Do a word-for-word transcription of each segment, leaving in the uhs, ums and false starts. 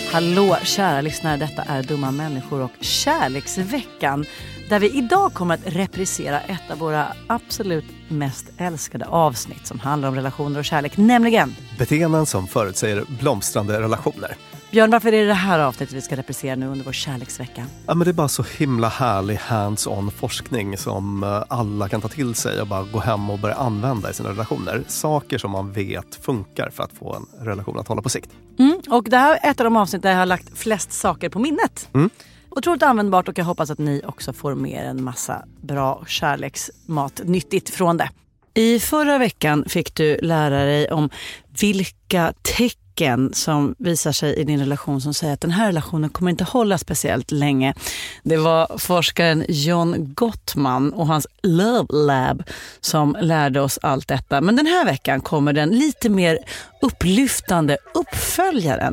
Hallå kära lyssnare, detta är Dumma människor och kärleksveckan där vi idag kommer att reprisera ett av våra absolut mest älskade avsnitt som handlar om relationer och kärlek, nämligen beteenden som förutsäger blomstrande relationer. Björn, varför är det det här avsnittet vi ska reprisera nu under vår kärleksvecka? Ja, men det är bara så himla härlig hands-on forskning som alla kan ta till sig och bara gå hem och börja använda i sina relationer. Saker som man vet funkar för att få en relation att hålla på sikt. Mm, och det här är ett av de avsnitt där jag har lagt flest saker på minnet. Mm. Otroligt användbart, och jag hoppas att ni också får med en massa bra kärleksmat nyttigt från det. I förra veckan fick du lära dig om vilka tecken som visar sig i din relation som säger att den här relationen kommer inte hålla speciellt länge. Det var forskaren John Gottman och hans Love Lab som lärde oss allt detta. Men den här veckan kommer den lite mer upplyftande uppföljaren.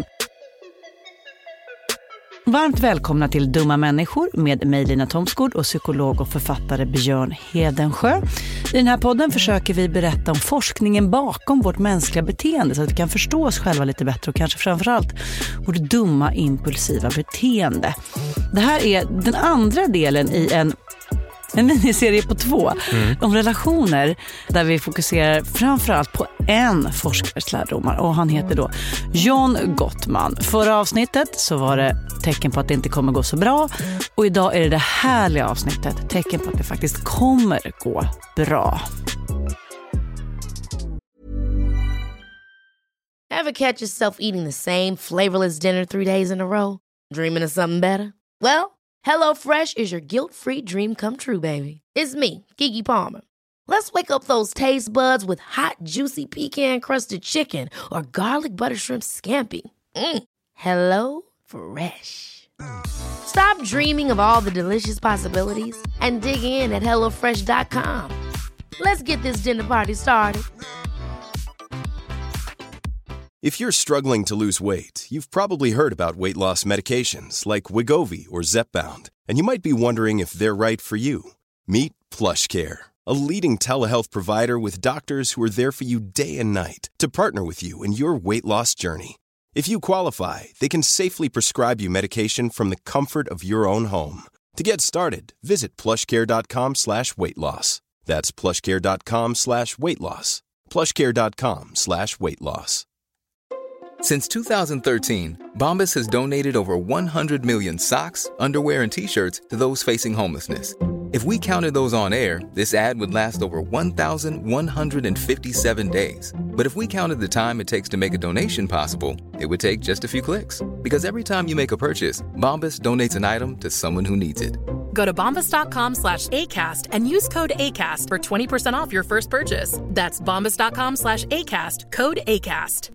Varmt välkomna till Dumma människor med mig Lina Thomsgård och psykolog och författare Björn Hedensjö. I den här podden försöker vi berätta om forskningen bakom vårt mänskliga beteende så att vi kan förstå oss själva lite bättre och kanske framförallt vårt dumma impulsiva beteende. Det här är den andra delen i en En miniserie på två mm. om relationer där vi fokuserar framförallt på en forskares lärdomar, och han heter då John Gottman. Förra avsnittet så var det tecken på att det inte kommer gå så bra, och idag är det det härliga avsnittet, tecken på att det faktiskt kommer gå bra. Ever catch yourself eating the same flavorless dinner three days in a row? Dreaming of something better? Well, HelloFresh is your guilt-free dream come true, baby. It's me, Keke Palmer. Let's wake up those taste buds with hot, juicy pecan-crusted chicken or garlic butter shrimp scampi. Mm. Hello Fresh. Stop dreaming of all the delicious possibilities and dig in at hello fresh dot com. Let's get this dinner party started. If you're struggling to lose weight, you've probably heard about weight loss medications like Wegovy or Zepbound, and you might be wondering if they're right for you. Meet PlushCare, a leading telehealth provider with doctors who are there for you day and night to partner with you in your weight loss journey. If you qualify, they can safely prescribe you medication from the comfort of your own home. To get started, visit plushcare.com slash weight loss. That's plushcare.com slash weight loss. plushcare.com slash weight loss. Since two thousand thirteen, Bombas has donated over one hundred million socks, underwear, and T-shirts to those facing homelessness. If we counted those on air, this ad would last over one thousand one hundred fifty-seven days. But if we counted the time it takes to make a donation possible, it would take just a few clicks. Because every time you make a purchase, Bombas donates an item to someone who needs it. Go to bombas.com slash ACAST and use code ACAST for twenty percent off your first purchase. That's bombas.com slash ACAST, code ACAST.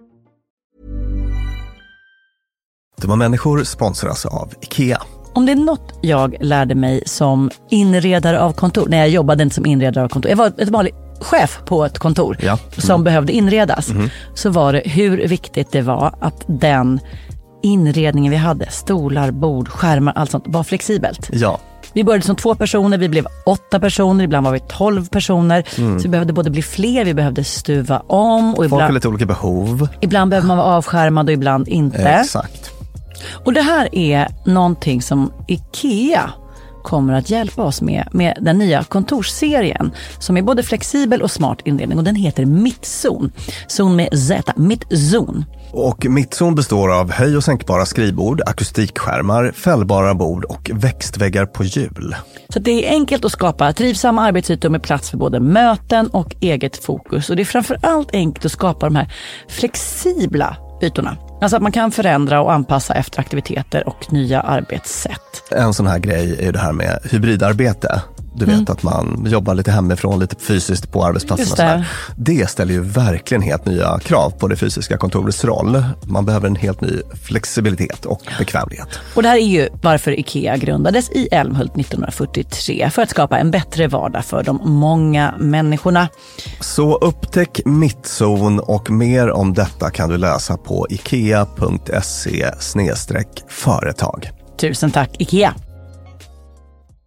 Dumma människor sponsras av IKEA. Om det är något jag lärde mig som inredare av kontor, när jag jobbade inte som inredare av kontor, jag var ett vanligt chef på ett kontor ja. mm. som behövde inredas, mm. så var det hur viktigt det var att den inredningen vi hade, stolar, bord, skärmar, allt sånt, var flexibelt. Ja. Vi började som två personer, vi blev åtta personer, ibland var vi tolv personer. Mm. Så vi behövde både bli fler, vi behövde stuva om. Och folk ibland, har lite olika behov. Ibland behöver man vara avskärmad och ibland inte. Exakt. Och det här är någonting som IKEA kommer att hjälpa oss med, med den nya kontorsserien som är både flexibel och smart inredning, och den heter Mittzon. Zon med Z, Mittzon. Och Mittzon består av höj- och sänkbara skrivbord, akustikskärmar, fällbara bord och växtväggar på hjul. Så det är enkelt att skapa trivsamma arbetsytor med plats för både möten och eget fokus. Och det är framförallt enkelt att skapa de här flexibla ytorna. Alltså att man kan förändra och anpassa efter aktiviteter och nya arbetssätt. En sån här grej är ju det här med hybridarbete. Du vet mm. att man jobbar lite hemifrån, lite fysiskt på arbetsplatsen. Och sådär. Det ställer ju verkligen helt nya krav på det fysiska kontorets roll. Man behöver en helt ny flexibilitet och bekvämlighet. Och det här är ju varför IKEA grundades i Älmhult nittonhundrafyrtiotre, för att skapa en bättre vardag för de många människorna. Så upptäck Mittzon, och mer om detta kan du läsa på ikea punkt se slash företag. Tusen tack IKEA!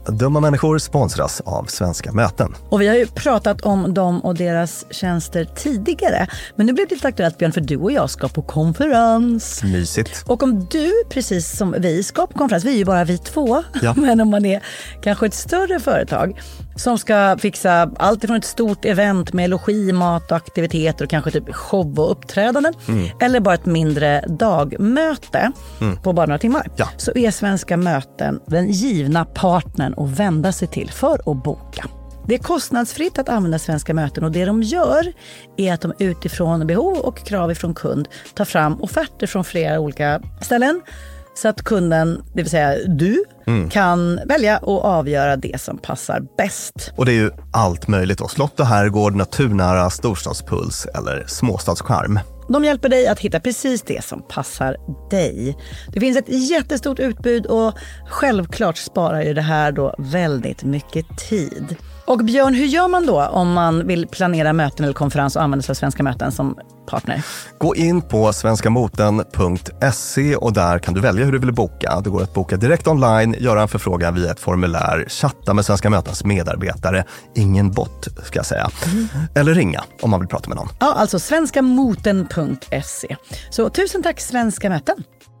Dumma människor sponsras av Svenska möten. Och vi har ju pratat om dem och deras tjänster tidigare. Men nu blir det lite aktuellt, Björn, för du och jag ska på konferens. Mysigt. Och om du, precis som vi, ska på konferens, vi är ju bara vi två. Ja. Men om man är kanske ett större företag som ska fixa allt ifrån ett stort event med logi, mat och aktiviteter och kanske typ show och uppträdanden. Mm. Eller bara ett mindre dagmöte mm. på bara några timmar. Ja. Så är Svenska möten den givna partnern att vända sig till för att boka. Det är kostnadsfritt att använda Svenska möten och det de gör är att de utifrån behov och krav ifrån kund tar fram offerter från flera olika ställen. Så att kunden, det vill säga du, mm. kan välja och avgöra det som passar bäst. Och det är ju allt möjligt då. Slott och herrgård, naturnära, storstadspuls eller småstadscharm. De hjälper dig att hitta precis det som passar dig. Det finns ett jättestort utbud och självklart sparar ju det här då väldigt mycket tid. Och Björn, hur gör man då om man vill planera möten eller konferens och använda sig av Svenska möten som partner? Gå in på svenskamoten punkt se och där kan du välja hur du vill boka. Det går att boka direkt online, göra en förfrågan via ett formulär, chatta med Svenska mötens medarbetare, ingen bot ska jag säga. Mm. Eller ringa om man vill prata med någon. Ja, alltså svenskamoten punkt se. Så tusen tack Svenska möten.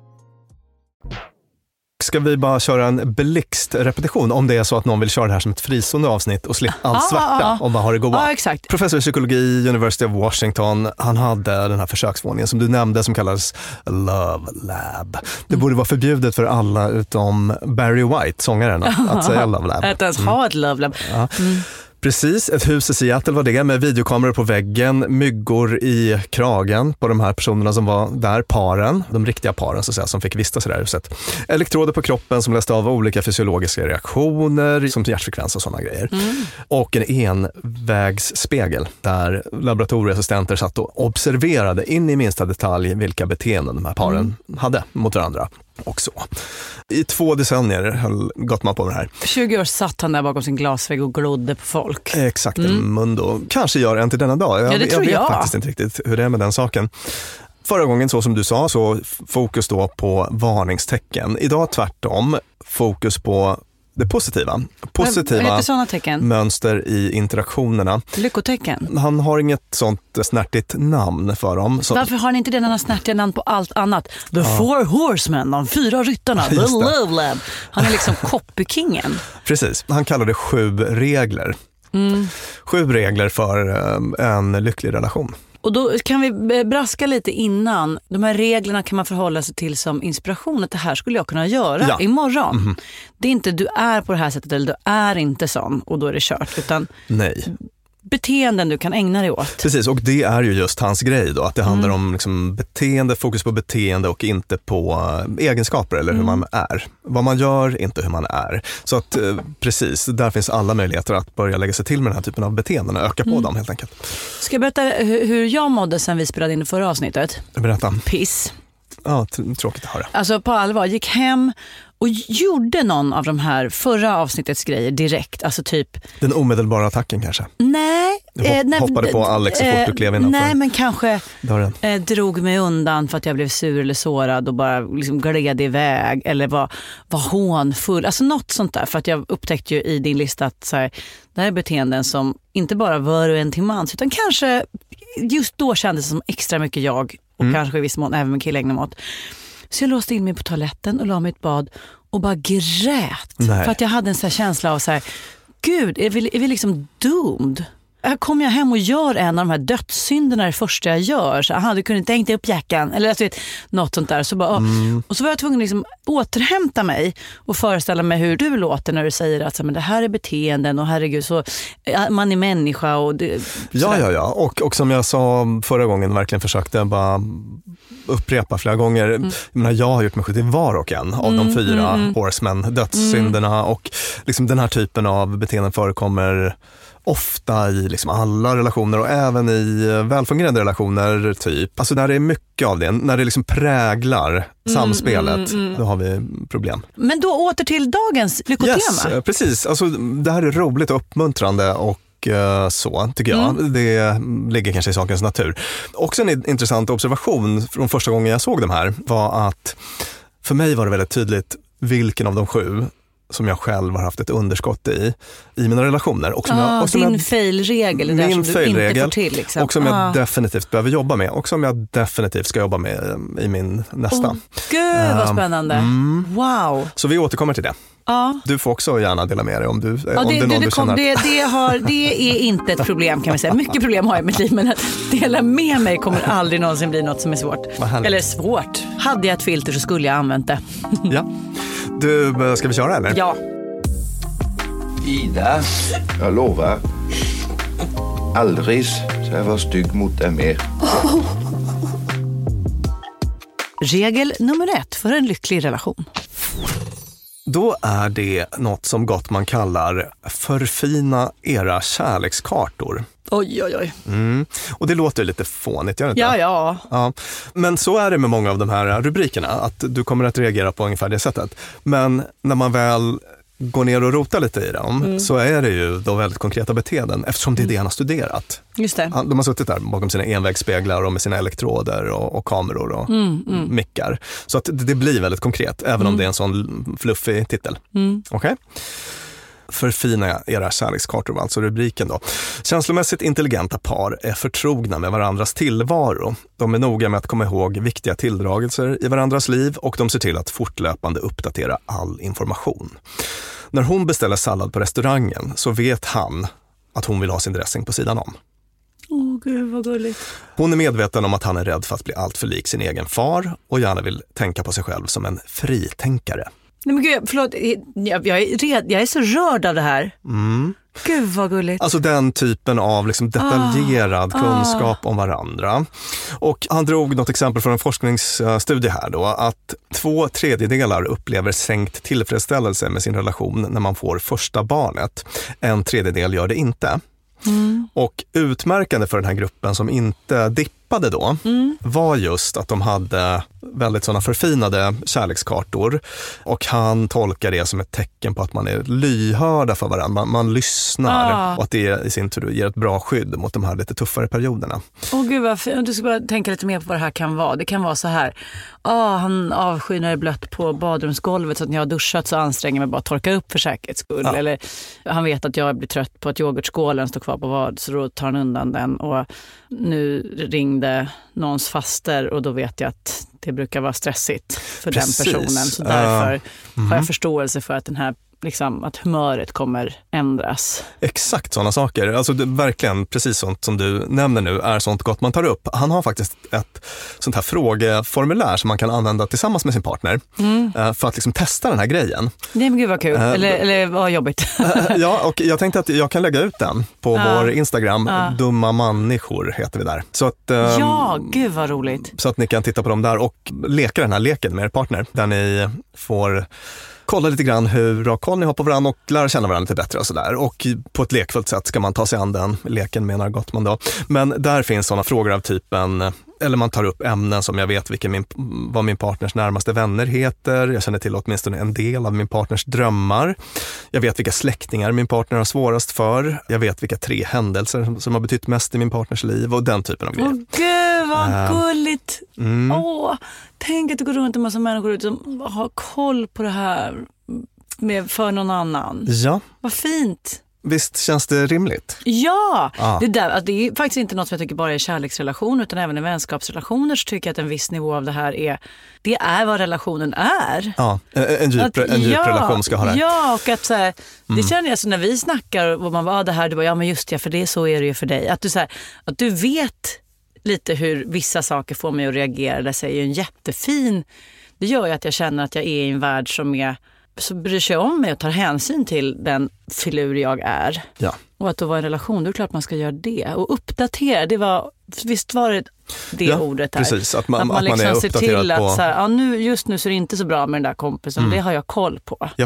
Ska vi bara köra en blixtrepetition om det är så att någon vill köra det här som ett fristående avsnitt och slippa allt ah, svarta ah, ah. och bara ha det goda. Ah, exakt. Professor i psykologi, University of Washington, han hade den här försöksvåningen som du nämnde som kallades Love Lab. Det borde vara förbjudet för alla utom Barry White, sångaren, att säga Love Lab. Att ens ha ett Love Lab. Ja. Mm. Precis, ett hus i Seattle var det med videokameror på väggen, myggor i kragen på de här personerna som var där, paren, de riktiga paren så att säga, som fick vistas i det här huset. Elektroder på kroppen som läste av olika fysiologiska reaktioner som hjärtfrekvens och sådana grejer. Mm. Och en envägsspegel där laboratorieassistenter satt och observerade in i minsta detalj vilka beteenden de här paren mm. hade mot varandra. Och så. I två decennier höll Gottman på med det här. tjugo år satt han där bakom sin glasvägg och glodde på folk. Exakt, en mm. mundo. Kanske gör en till denna dag. Jag, ja, det jag tror vet jag. faktiskt inte riktigt hur det är med den saken. Förra gången, så som du sa, så fokus då på varningstecken. Idag tvärtom, fokus på det positiva. Positiva mönster i interaktionerna. Lyckotecken. Han har inget sånt snärtigt namn för dem. Så... Varför har han inte denna snärtiga namn på allt annat? The ja. Four Horsemen, de fyra ryttarna, The Love Lab. Han är liksom copykingen. Precis, han kallar det sju regler. Mm. Sju regler för en lycklig relation. Och då kan vi braska lite innan. De här reglerna kan man förhålla sig till som inspiration. Att det här skulle jag kunna göra ja. imorgon. Mm. Det är inte du är på det här sättet eller du är inte sån och då är det kört. Utan nej. Beteenden du kan ägna dig åt. Precis, och det är ju just hans grej då. Att det handlar mm. om liksom beteende, fokus på beteende och inte på uh, egenskaper eller mm. hur man är. Vad man gör, inte hur man är. Så att uh, precis, där finns alla möjligheter att börja lägga sig till med den här typen av beteenden och öka på mm. dem helt enkelt. Ska jag berätta hur jag mådde sen vi spelade in det förra avsnittet? Berätta. Piss. Ja, t- tråkigt att höra. Alltså på allvar, gick hem och gjorde någon av de här förra avsnittets grejer direkt. Alltså typ... Den omedelbara attacken kanske? Nej. Du hopp, nej hoppade på Alex så fort du klev innanför. Nej, men kanske eh, drog mig undan för att jag blev sur eller sårad och bara liksom gled iväg. Eller var, var hånfull. Alltså något sånt där. För att jag upptäckte ju i din lista att så här, det här är beteenden som inte bara var och en till mans. Utan kanske just då kändes det som extra mycket jag. Och mm. kanske i viss mån även med killägna mat. Så jag låste in mig på toaletten och la mig i ett bad och bara grät. Nej. För att jag hade en sån här känsla av så här, gud, är vi, är vi liksom doomed? Här kommer jag hem och gör en av de här dödssynderna det första jag gör. Så aha, du kunde inte hängt upp jackan. Eller alltså, vet, något sånt där. Så bara, mm. Och så var jag tvungen att liksom återhämta mig och föreställa mig hur du låter när du säger att så, men det här är beteenden och herregud, så man är människa. Och det, ja, ja, ja. Och, och som jag sa förra gången, verkligen försökte bara upprepa flera gånger. Mm. Jag, menar, jag har gjort mig skyldig var och en av mm, de fyra mm, horsemen, dödssynderna. Mm. Och liksom den här typen av beteenden förekommer ofta i liksom alla relationer och även i välfungerande relationer typ. Alltså där det är mycket av det, när det liksom präglar mm, samspelet, mm, mm. då har vi problem. Men då åter till dagens lyckotema. Yes, precis. Alltså det här är roligt och uppmuntrande och så tycker jag. Mm. Det ligger kanske i sakens natur. Också en intressant observation från första gången jag såg de här var att för mig var det väldigt tydligt vilken av de sju som jag själv har haft ett underskott i, i mina relationer. Och som ah, jag, och som din jag, failregel, det min där som du inte får till. Liksom. Och som ah. jag definitivt behöver jobba med. Och som jag definitivt ska jobba med i min nästa. Oh, gud vad spännande. Um, mm. Wow. Så vi återkommer till det. Ja. Du får också gärna dela med dig om, du, ja, om det, det är någon det, du kom, känner. Det, det, har, det är inte ett problem kan vi säga. Mycket problem har jag i mitt liv, men att dela med mig kommer aldrig någonsin bli något som är svårt. Eller svårt. Hade jag ett filter så skulle jag använt det. Ja. Du, ska vi köra eller? Ja. Ida, jag lovar. Aldrig ska jag vara stygg mot dig mer. Regel nummer ett för en lycklig relation. Då är det något som Gottman kallar förfina era kärlekskartor. Oj, oj, oj. Mm. Och det låter lite fånigt, gör det inte? Ja, ja. ja. Men så är det med många av de här rubrikerna, att du kommer att reagera på ungefär det sättet. Men när man väl går ner och rotar lite i dem mm. så är det ju då väldigt konkreta beteenden eftersom det är det han har studerat. Just det. De har suttit där bakom sina envägsspeglar och med sina elektroder och, och kameror och mm, mm. mickar. Så att det blir väldigt konkret även mm. om det är en sån fluffig titel. Mm. Okej? Okay? Förfina era kärlekskartor var alltså rubriken då. Känslomässigt intelligenta par är förtrogna med varandras tillvaro. De är noga med att komma ihåg viktiga tilldragelser i varandras liv och de ser till att fortlöpande uppdatera all information. När hon beställer sallad på restaurangen så vet han att hon vill ha sin dressing på sidan om. Åh oh, gud vad gulligt. Hon är medveten om att han är rädd för att bli allt för lik sin egen far och gärna vill tänka på sig själv som en fritänkare. Nej men gud, förlåt, jag, jag, är, red, jag är så rörd av det här. Mm. Gud vad gulligt. Alltså den typen av liksom detaljerad ah, kunskap ah. om varandra. Och han drog något exempel från en forskningsstudie här då, att två tredjedelar upplever sänkt tillfredsställelse med sin relation när man får första barnet. En tredjedel gör det inte. Mm. Och utmärkande för den här gruppen som inte dippade då mm. var just att de hade väldigt sådana förfinade kärlekskartor och han tolkar det som ett tecken på att man är lyhörda för varandra, man, man lyssnar ah. och att det i sin tur ger ett bra skydd mot de här lite tuffare perioderna. Åh oh, gud vad fint, du ska bara tänka lite mer på vad det här kan vara. Det kan vara så här, ah, han avskyr när det är blött på badrumsgolvet så att när jag har duschat så anstränger jag mig bara att torka upp för säkerhets skull. Ja. Eller han vet att jag blir trött på att yoghurtskålen står kvar på vad så då tar han undan den och nu ringde någons faster och då vet jag att det brukar vara stressigt för Precis. den personen. Så därför uh, mm. har jag förståelse för att den här liksom, att humöret kommer ändras. Exakt sådana saker. Alltså det, verkligen precis sånt som du nämner nu är sånt gott man tar upp. Han har faktiskt ett sånt här frågeformulär som man kan använda tillsammans med sin partner mm. för att liksom testa den här grejen. Nej men gud vad kul. Uh, eller, eller vad jobbigt. Ja, och jag tänkte att jag kan lägga ut den på uh, vår Instagram. Uh. Dumma människor heter vi där. Så att, um, ja, gud vad roligt. Så att ni kan titta på dem där och leka den här leken med er partner. Där ni får kolla lite grann hur bra koll ni har på varandra och lära känna varandra lite bättre och sådär. Och på ett lekfullt sätt ska man ta sig an den leken, menar Gottman då. Men där finns sådana frågor av typen, eller man tar upp ämnen som jag vet vilken min, vad min partners närmaste vänner heter. Jag känner till åtminstone en del av min partners drömmar. Jag vet vilka släktingar min partner har svårast för. Jag vet vilka tre händelser som, som har betytt mest i min partners liv och den typen av grejer. Åh gud, vad uh, gulligt. Mm. Åh, tänk att det går runt en massa människor som har koll på det här med för någon annan. Ja. Vad fint. Visst känns det rimligt? Ja, ah. det, där, alltså det är faktiskt inte något som jag tycker bara är kärleksrelation utan även i vänskapsrelationer så tycker jag att en viss nivå av det här är, det är vad relationen är. Ja, en, en djup, att, en djup ja, relation ska ha det. Ja, och att så här, det mm. känner jag så när vi snackar och man bara, ah, det här, du bara, ja men just det, för det så är det ju för dig. Att du, så här, att du vet lite hur vissa saker får mig att reagera, det säger ju en jättefin, det gör ju att jag känner att jag är i en värld som är så bryr sig om mig och tar hänsyn till den filur jag är. Ja. Och att då vara en relation, då är det klart man ska göra det. Och uppdatera, det var, visst var det det ja, ordet här. Precis, att man, att man, att liksom man är ser till på... att så här, ja, nu, just nu så är det inte så bra med den där kompisen, mm. det har jag koll på. Japp.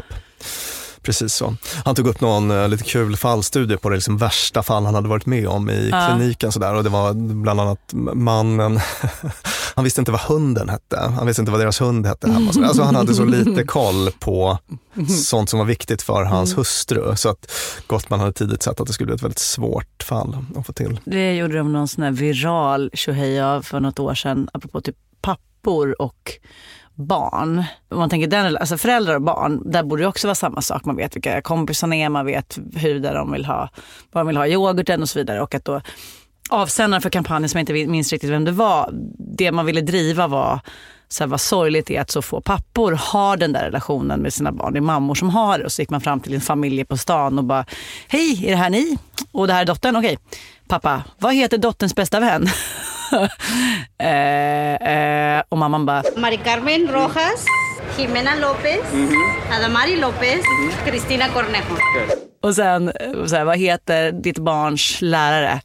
Precis så. Han tog upp någon uh, lite kul fallstudie på det liksom värsta fall han hade varit med om i ja. kliniken så där, och det var bland annat mannen han visste inte vad hunden hette. Han visste inte vad deras hund hette hemma. Så alltså han hade så lite koll på sånt som var viktigt för hans mm. hustru. Så att Gottman hade tidigt sett att det skulle bli ett väldigt svårt fall att få till. Det gjorde de någon sån här viral tjohej av för något år sedan apropå typ pappor och barn. Om man tänker den, alltså föräldrar och barn, där borde det också vara samma sak. Man vet vilka kompisarna är, man vet hur de vill ha, vad de vill ha i yoghurten och så vidare. Och att då avsändaren för kampanjen, som jag inte minns riktigt vem det var, det man ville driva var så här, vad sorgligt är att så få pappor har den där relationen med sina barn. Det är mammor som har det. Och så gick man fram till en familj på stan och bara, hej, är det här ni? Och det här är dottern, okej. Pappa, vad heter dotterns bästa vän? eh, eh, och mamman bara, Mari Carmen Rojas, Jimena López, mm-hmm. Adamari López, mm-hmm. Cristina Cornejo. Och sen, så här, vad heter ditt barns lärare?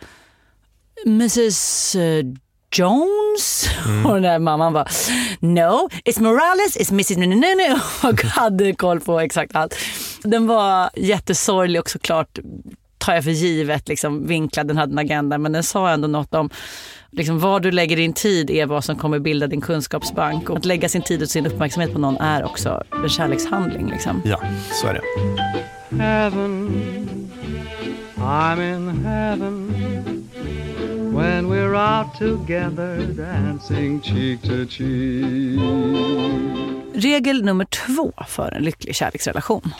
missus Jones. Mm. Och den där mamman bara, no, it's Morales, it's missus No, no, no. Och hade koll på exakt allt. Den var jättesorglig och såklart tar jag för givet liksom, vinklad, den hade en agenda, men den sa ändå något om liksom, vad du lägger din tid är vad som kommer bilda din kunskapsbank, och att lägga sin tid och sin uppmärksamhet på någon är också en kärlekshandling liksom. Ja, så är det. Heaven, I'm in heaven when we're out together dancing cheek to cheek. Regel nummer två för en lycklig kärleksrelation: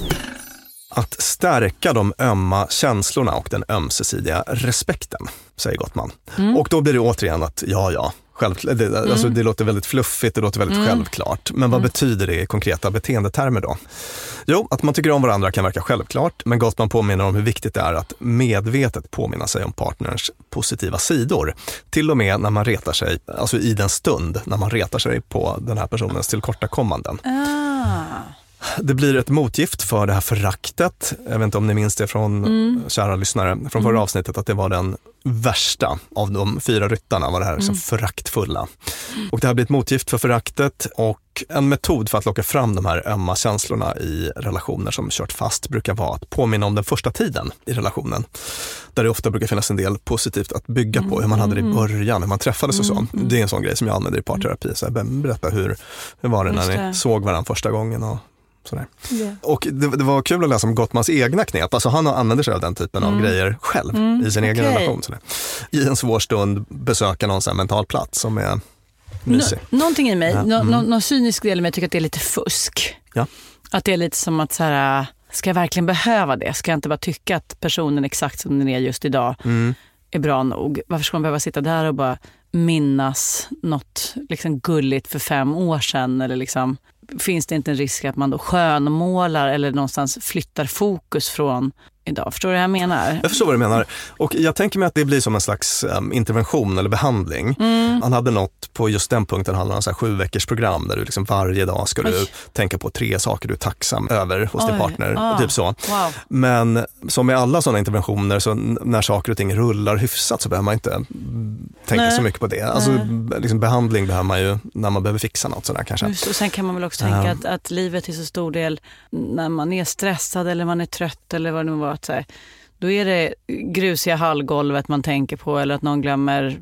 att stärka de ömma känslorna och den ömsesidiga respekten, säger Gottman. Mm. Och då blir det återigen att ja, ja, självklart, det, mm. alltså, det låter väldigt fluffigt, det låter väldigt mm. självklart. Men vad mm. betyder det i konkreta beteendetermer då? Jo, att man tycker om varandra kan verka självklart, men Gottman påminner om hur viktigt det är att medvetet påminna sig om partners positiva sidor. Till och med när man retar sig, alltså i den stund när man retar sig på den här personens tillkortakommanden. Ah. Det blir ett motgift för det här föraktet. Jag vet inte om ni minns det från mm. kära lyssnare från förra mm. avsnittet, att det var den värsta av de fyra ryttarna, var det här liksom mm. föraktfulla. Och det här blir ett motgift för föraktet, och en metod för att locka fram de här ömma känslorna i relationer som kört fast brukar vara att påminna om den första tiden i relationen. Där det ofta brukar finnas en del positivt att bygga på, hur man hade det i början, hur man träffades och så. Det är en sån grej som jag använder i parterapi. Så jag berättar hur, hur var det när ni såg varandra första gången och sådär. Yeah. Och det, det var kul att läsa om Gottmans egna knep. Alltså han använder sig av den typen mm. av grejer själv mm. i sin okay. egen relation. Sådär. I en svår stund besöka någon sån här mental plats som är mysig. Nå- någonting i mig, ja. nå- mm. någon cynisk del i mig tycker att det är lite fusk. Ja. Att det är lite som att så här, ska jag verkligen behöva det? Ska jag inte bara tycka att personen exakt som den är just idag mm. är bra nog? Varför ska man behöva sitta där och bara minnas något liksom gulligt för fem år sedan? Eller liksom, finns det inte en risk att man då skönmålar eller någonstans flyttar fokus från idag? Förstår du vad jag menar? Jag förstår vad du menar. Och jag tänker mig att det blir som en slags um, intervention eller behandling. Mm. Han hade något på just den punkten, han hade en så här sju veckors program där du liksom varje dag ska Oj. du tänka på tre saker du är tacksam över hos Oj. din partner. Ah. Typ så. Wow. Men som med alla sådana interventioner, så när saker och ting rullar hyfsat så behöver man inte tänka Nej. så mycket på det. Alltså liksom, behandling behöver man ju när man behöver fixa något sådär kanske. Just, och sen kan man väl också tänka um. att, att livet är så stor del när man är stressad eller man är trött eller vad det nu var. Att, så här, då är det grusiga hallgolvet man tänker på, eller att någon glömmer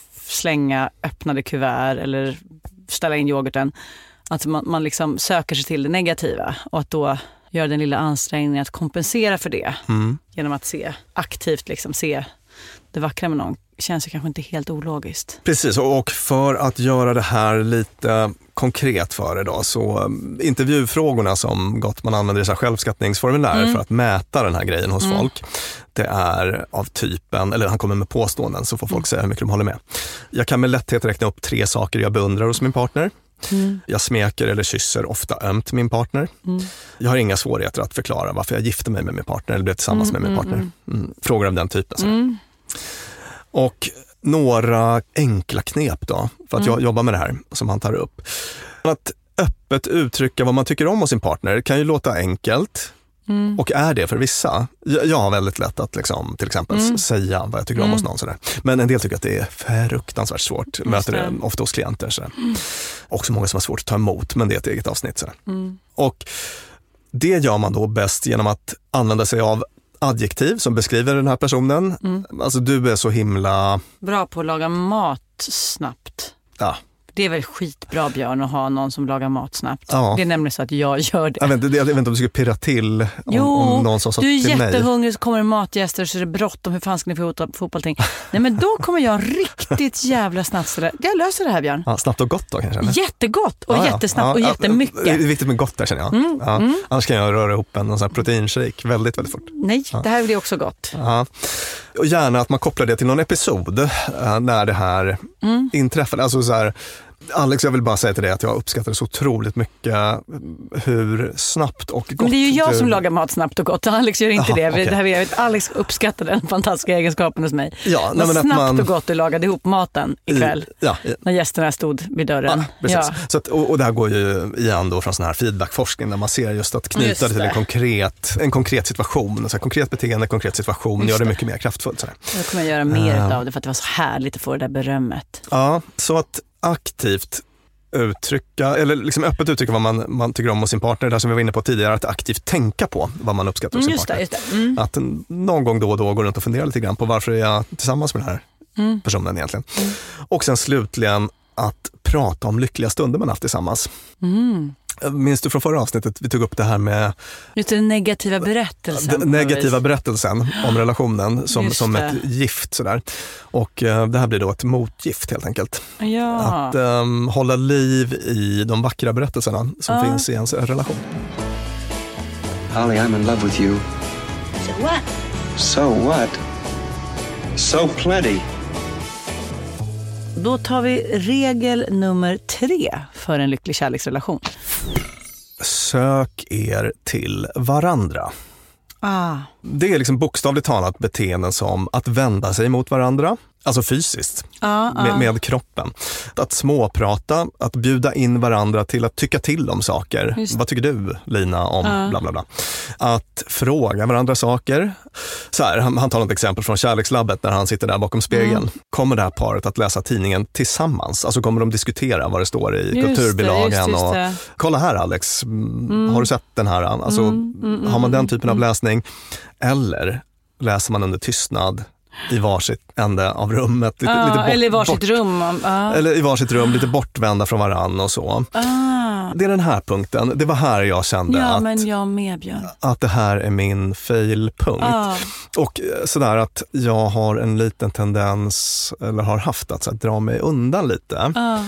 slänga öppnade kuvert eller ställa in yoghurten. Att man, man liksom söker sig till det negativa, och att då göra den lilla ansträngningen att kompensera för det mm. genom att se aktivt liksom se det vackra med någon känns ju kanske inte helt ologiskt. Precis, och för att göra det här lite konkret för idag, så intervjufrågorna som Gottman använder i så här självskattningsformulär mm. för att mäta den här grejen hos mm. folk, det är av typen, eller han kommer med påståenden så får folk mm. säga hur mycket de håller med. Jag kan med lätthet räkna upp tre saker jag beundrar hos min partner. Mm. Jag smeker eller kysser ofta ömt min partner. Mm. Jag har inga svårigheter att förklara varför jag gifte mig med min partner eller blev tillsammans mm, med min partner. Mm. Frågor av den typen. Mm. Och några enkla knep då, för att mm. jag jobbar med det här som han tar upp. Att öppet uttrycka vad man tycker om hos sin partner kan ju låta enkelt. Mm. Och är det för vissa. Jag, jag har väldigt lätt att liksom, till exempel mm. säga vad jag tycker om mm. hos någon. Sådär. Men en del tycker att det är fruktansvärt svårt. Möter det ofta hos klienter. Sådär. Mm. Också många som har svårt att ta emot, men det är ett eget avsnitt. Sådär. Mm. Och det gör man då bäst genom att använda sig av adjektiv som beskriver den här personen. Mm. Alltså du är så himla... bra på att laga mat snabbt. Ja. Det är väl skitbra, Björn, att ha någon som lagar mat snabbt. Ja. Det är nämligen så att jag gör det. Jag vet, jag vet inte om du skulle pirra till om, jo, om någon som sa till mig. Jo, du är jättehungrig, så kommer det matgäster så är det bråttom. Hur fan ska ni få ihop fotbollting? Nej, men då kommer jag riktigt jävla snabbt. Så där. Jag löser det här, Björn. Ja, snabbt och gott då kanske? Eller? Jättegott och ja, ja. jättesnabbt ja, och jättemycket. Det är viktigt med gott där, känner jag. Mm, ja. mm. Annars kan jag röra ihop en, en sån här proteinshake väldigt, väldigt fort. Nej, ja. det här blir också gott. Ja. Och gärna att man kopplar det till någon episod äh, när det här mm. inträffade. Alltså så här, Alex, jag vill bara säga till dig att jag uppskattar så otroligt mycket hur snabbt och gott. Men det är ju jag du... som lagar mat snabbt och gott. Alex gör inte. Aha, det. Okay. det här vet, Alex uppskattar den fantastiska egenskapen hos mig. Ja, nej, men snabbt man... och gott du lagade ihop maten ikväll. I, ja, ja. När gästerna stod vid dörren. Ja, precis. Ja. Så att, och, och det här går ju igen då från sån här feedbackforskning där man ser just att knyta just det till en konkret, en konkret situation. Så här, konkret beteende, konkret situation just gör det, det mycket mer kraftfullt. Så här. Jag kommer göra mer uh. av det för att det var så härligt att få det där berömmet. Ja, så att aktivt uttrycka, eller liksom öppet uttrycka vad man, man tycker om hos sin partner, där som vi var inne på tidigare, att aktivt tänka på vad man uppskattar hos sin just partner. Det, just det. Mm. Att någon gång då och då går runt och fundera lite grann på varför är jag tillsammans med den här mm. personen egentligen. Mm. Och sen slutligen att prata om lyckliga stunder man haft tillsammans. Mm. Minns du från förra avsnittet, vi tog upp det här med just den negativa berättelsen. Den negativa berättelsen om relationen som, som ett gift sådär. Och uh, det här blir då ett motgift helt enkelt. Ja. Att um, hålla liv i de vackra berättelserna som uh. finns i ens relation. Holly, I'm in love with you. So what? So what? So plenty. Då tar vi regel nummer tre för en lycklig kärleksrelation. Sök er till varandra. Ah. Det är liksom bokstavligt talat beteenden som att vända sig mot varandra, alltså fysiskt, ah, ah. Med, med kroppen. Att småprata, att bjuda in varandra till att tycka till om saker. Just. Vad tycker du, Lina, om ah. bla bla bla. Att fråga varandra saker. Så här, han, han tar ett exempel från Kärlekslabbet när han sitter där bakom spegeln. Mm. Kommer det här paret att läsa tidningen tillsammans? Alltså kommer de diskutera vad det står i just kulturbilagan? Det, just, just och kolla här, Alex, mm. har du sett den här? Alltså, mm, mm, har man den typen mm. av läsning? Eller läser man under tystnad i varsitt ände av rummet. Lite, ah, lite bort, eller i varsitt bort, rum. Ah. Eller i varsitt rum, lite bortvända från varann och så. Ah. Det är den här punkten. Det var här jag kände ja, att, men jag med, Björn. att det här är min failpunkt. Ah. Och sådär att jag har en liten tendens, eller har haft att så här, dra mig undan lite. Ah.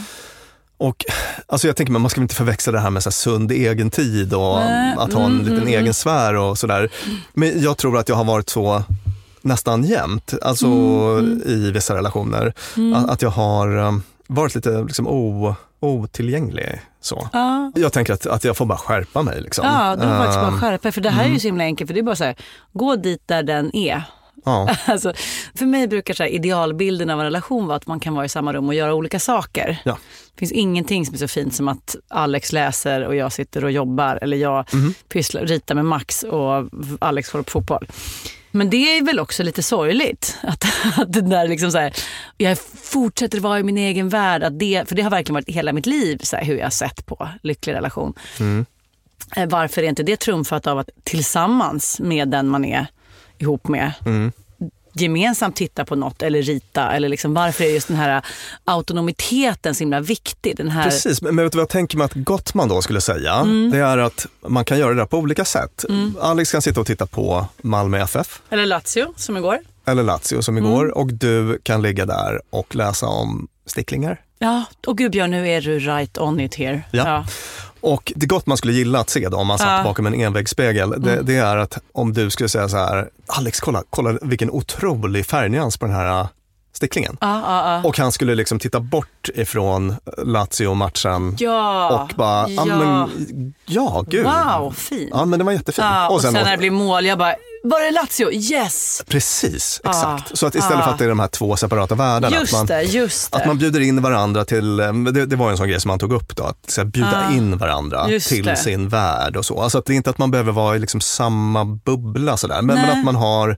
Och alltså jag tänker, man ska inte förväxla det här med så här sund egen tid och mm, att ha en mm, liten mm. egen sfär och sådär. Men jag tror att jag har varit så nästan jämt, alltså mm. i vissa relationer, mm. att, att jag har um, varit lite liksom o, otillgänglig. Så. Ja. Jag tänker att, att jag får bara skärpa mig. Liksom. Ja, du får faktiskt bara skärpa, för det här mm. är ju så himla enkelt, för det är bara så här, gå dit där den är. Ja. Alltså, för mig brukar så här, idealbilden av en relation vara att man kan vara i samma rum och göra olika saker. Ja. Det finns ingenting som är så fint som att Alex läser och jag sitter och jobbar, eller jag mm. pysslar, ritar med Max och Alex får upp fotboll. Men det är väl också lite sorgligt att, att det där liksom så här, jag fortsätter vara i min egen värld, att det, för det har verkligen varit hela mitt liv så här, hur jag har sett på lycklig relation. Mm. Varför är inte det trumfat av att tillsammans med den man är ihop med mm. gemensamt titta på något eller rita, eller liksom, varför är just den här autonomiteten så himla viktig? Den här... Precis, men vet du vad jag tänker mig att Gottman då skulle säga? Mm. Det är att man kan göra det där på olika sätt. Mm. Alex kan sitta och titta på Malmö F F. Eller Lazio som igår. Eller Lazio som igår. Mm. Och du kan ligga där och läsa om sticklingar. Ja, och gud Björn, nu är du right on it here. Ja. ja. Och det gott man skulle gilla att se då, om man satt ja. bakom en envägsspegel, det, mm. det är att om du skulle säga så här: Alex, kolla, kolla vilken otrolig färgnyans på den här sticklingen. Ja, ja, ja. Och han skulle liksom titta bort ifrån Lazio-matchen ja, och bara, ja, men, ja gud. Wow, fint. Ja, men det var jättefint. Ja, och, och sen, sen när det blir mål, jag bara, var det Lazio? Yes! Precis, exakt. Ah, så att istället ah. för att det är de här två separata världarna, just att, man, det, just det. att man bjuder in varandra till, det, det var en sån grej som man tog upp då, att så här, bjuda ah. in varandra just till det. sin värld och så. Alltså att det är inte att man behöver vara i liksom samma bubbla sådär, men, men att man har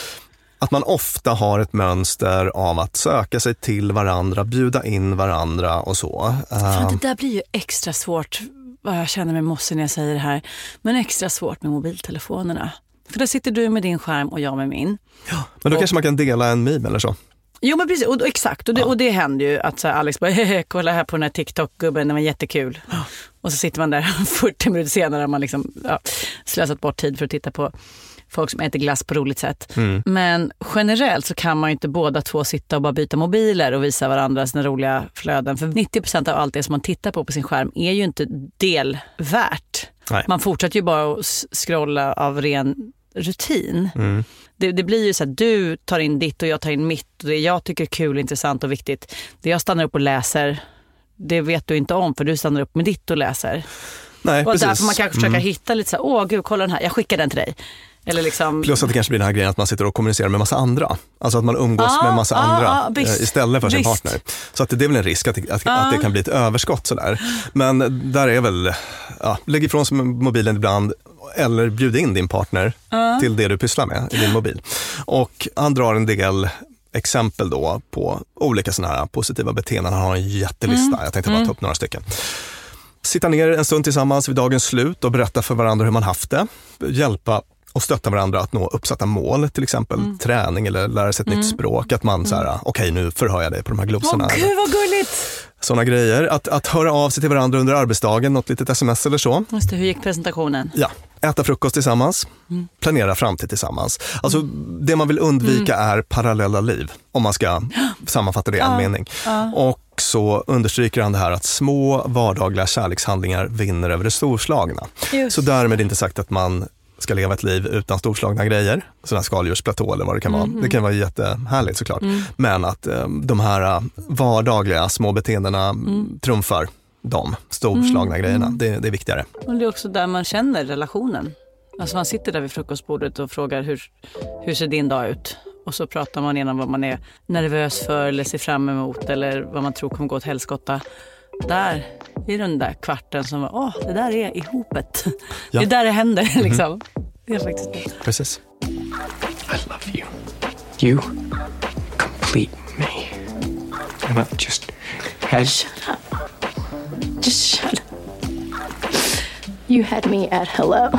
att man ofta har ett mönster av att söka sig till varandra, bjuda in varandra och så. Fan, det där blir ju extra svårt, vad jag känner med Mosse när jag säger det här, men extra svårt med mobiltelefonerna. För där sitter du med din skärm och jag med min. Ja, men då och, kanske man kan dela en meme eller så. Jo men precis, och, och, exakt. Och det, ja. och det händer ju att så här, Alex bara, hehe, kolla här på den här TikTok-gubben, den var jättekul. Ja. Och så sitter man där fyrtio minuter senare och man liksom ja, slösat bort tid för att titta på folk som äter glass på roligt sätt. Mm. Men generellt så kan man ju inte båda två sitta och bara byta mobiler och visa varandra sina roliga flöden. För nittio procent av allt det som man tittar på på sin skärm är ju inte delvärt. Nej. Man fortsätter ju bara att scrolla av ren rutin. Mm. Det, det blir ju så att du tar in ditt och jag tar in mitt. Och det jag tycker är kul, intressant och viktigt. Det jag stannar upp och läser, det vet du inte om för du stannar upp med ditt och läser. Nej, och precis. därför man kan försöka mm. hitta lite så här, åh gud, kolla den här, jag skickar den till dig. Eller liksom... Plus att det kanske blir den här grejen att man sitter och kommunicerar med massa andra. Alltså att man umgås ah, med massa ah, andra ah, visst, istället för sin visst. partner. Så att det är väl en risk att, att, ah. att det kan bli ett överskott sådär. Men där är väl, ja, lägg ifrån sig mobilen ibland eller bjud in din partner ah. till det du pysslar med i din mobil. Och han drar en del exempel då på olika sådana här positiva beteenden. Han har en jättelista, mm. jag tänkte bara ta upp några stycken. Sitta ner en stund tillsammans vid dagens slut och berätta för varandra hur man haft det. Hjälpa och stötta varandra att nå uppsatta mål, till exempel mm. träning eller lära sig ett mm. nytt språk. Att man så här, okej okay, nu förhör jag dig på de här glosorna. Åh gud vad gulligt! Sådana grejer. Att, att höra av sig till varandra under arbetsdagen, något litet sms eller så. Just det, hur gick presentationen? Ja, äta frukost tillsammans, mm. planera framtid tillsammans. Alltså mm. det man vill undvika mm. är parallella liv, om man ska sammanfatta det i en ja. mening. Ja. Och så understryker han det här att små vardagliga kärlekshandlingar vinner över det storslagna. Just. Så därmed inte sagt att man ska leva ett liv utan storslagna grejer. Sådana skaldjursplatå eller vad det kan vara. Mm. Det kan vara jättehärligt såklart. Mm. Men att um, de här vardagliga små beteendena mm. trumfar de storslagna mm. grejerna. Det, det är viktigare. Och det är också där man känner relationen. Alltså man sitter där vid frukostbordet och frågar hur, hur ser din dag ut? Och så pratar man igenom vad man är nervös för eller ser fram emot eller vad man tror kommer gå åt helskotta. Där i den där kvarten som var, åh, det där är ihopet. Ja. Det är där det händer, mm-hmm. liksom. Det är faktiskt det. Precis. I love you. You complete me. I'm not just... Shut up. Just shut up. You had me at hello.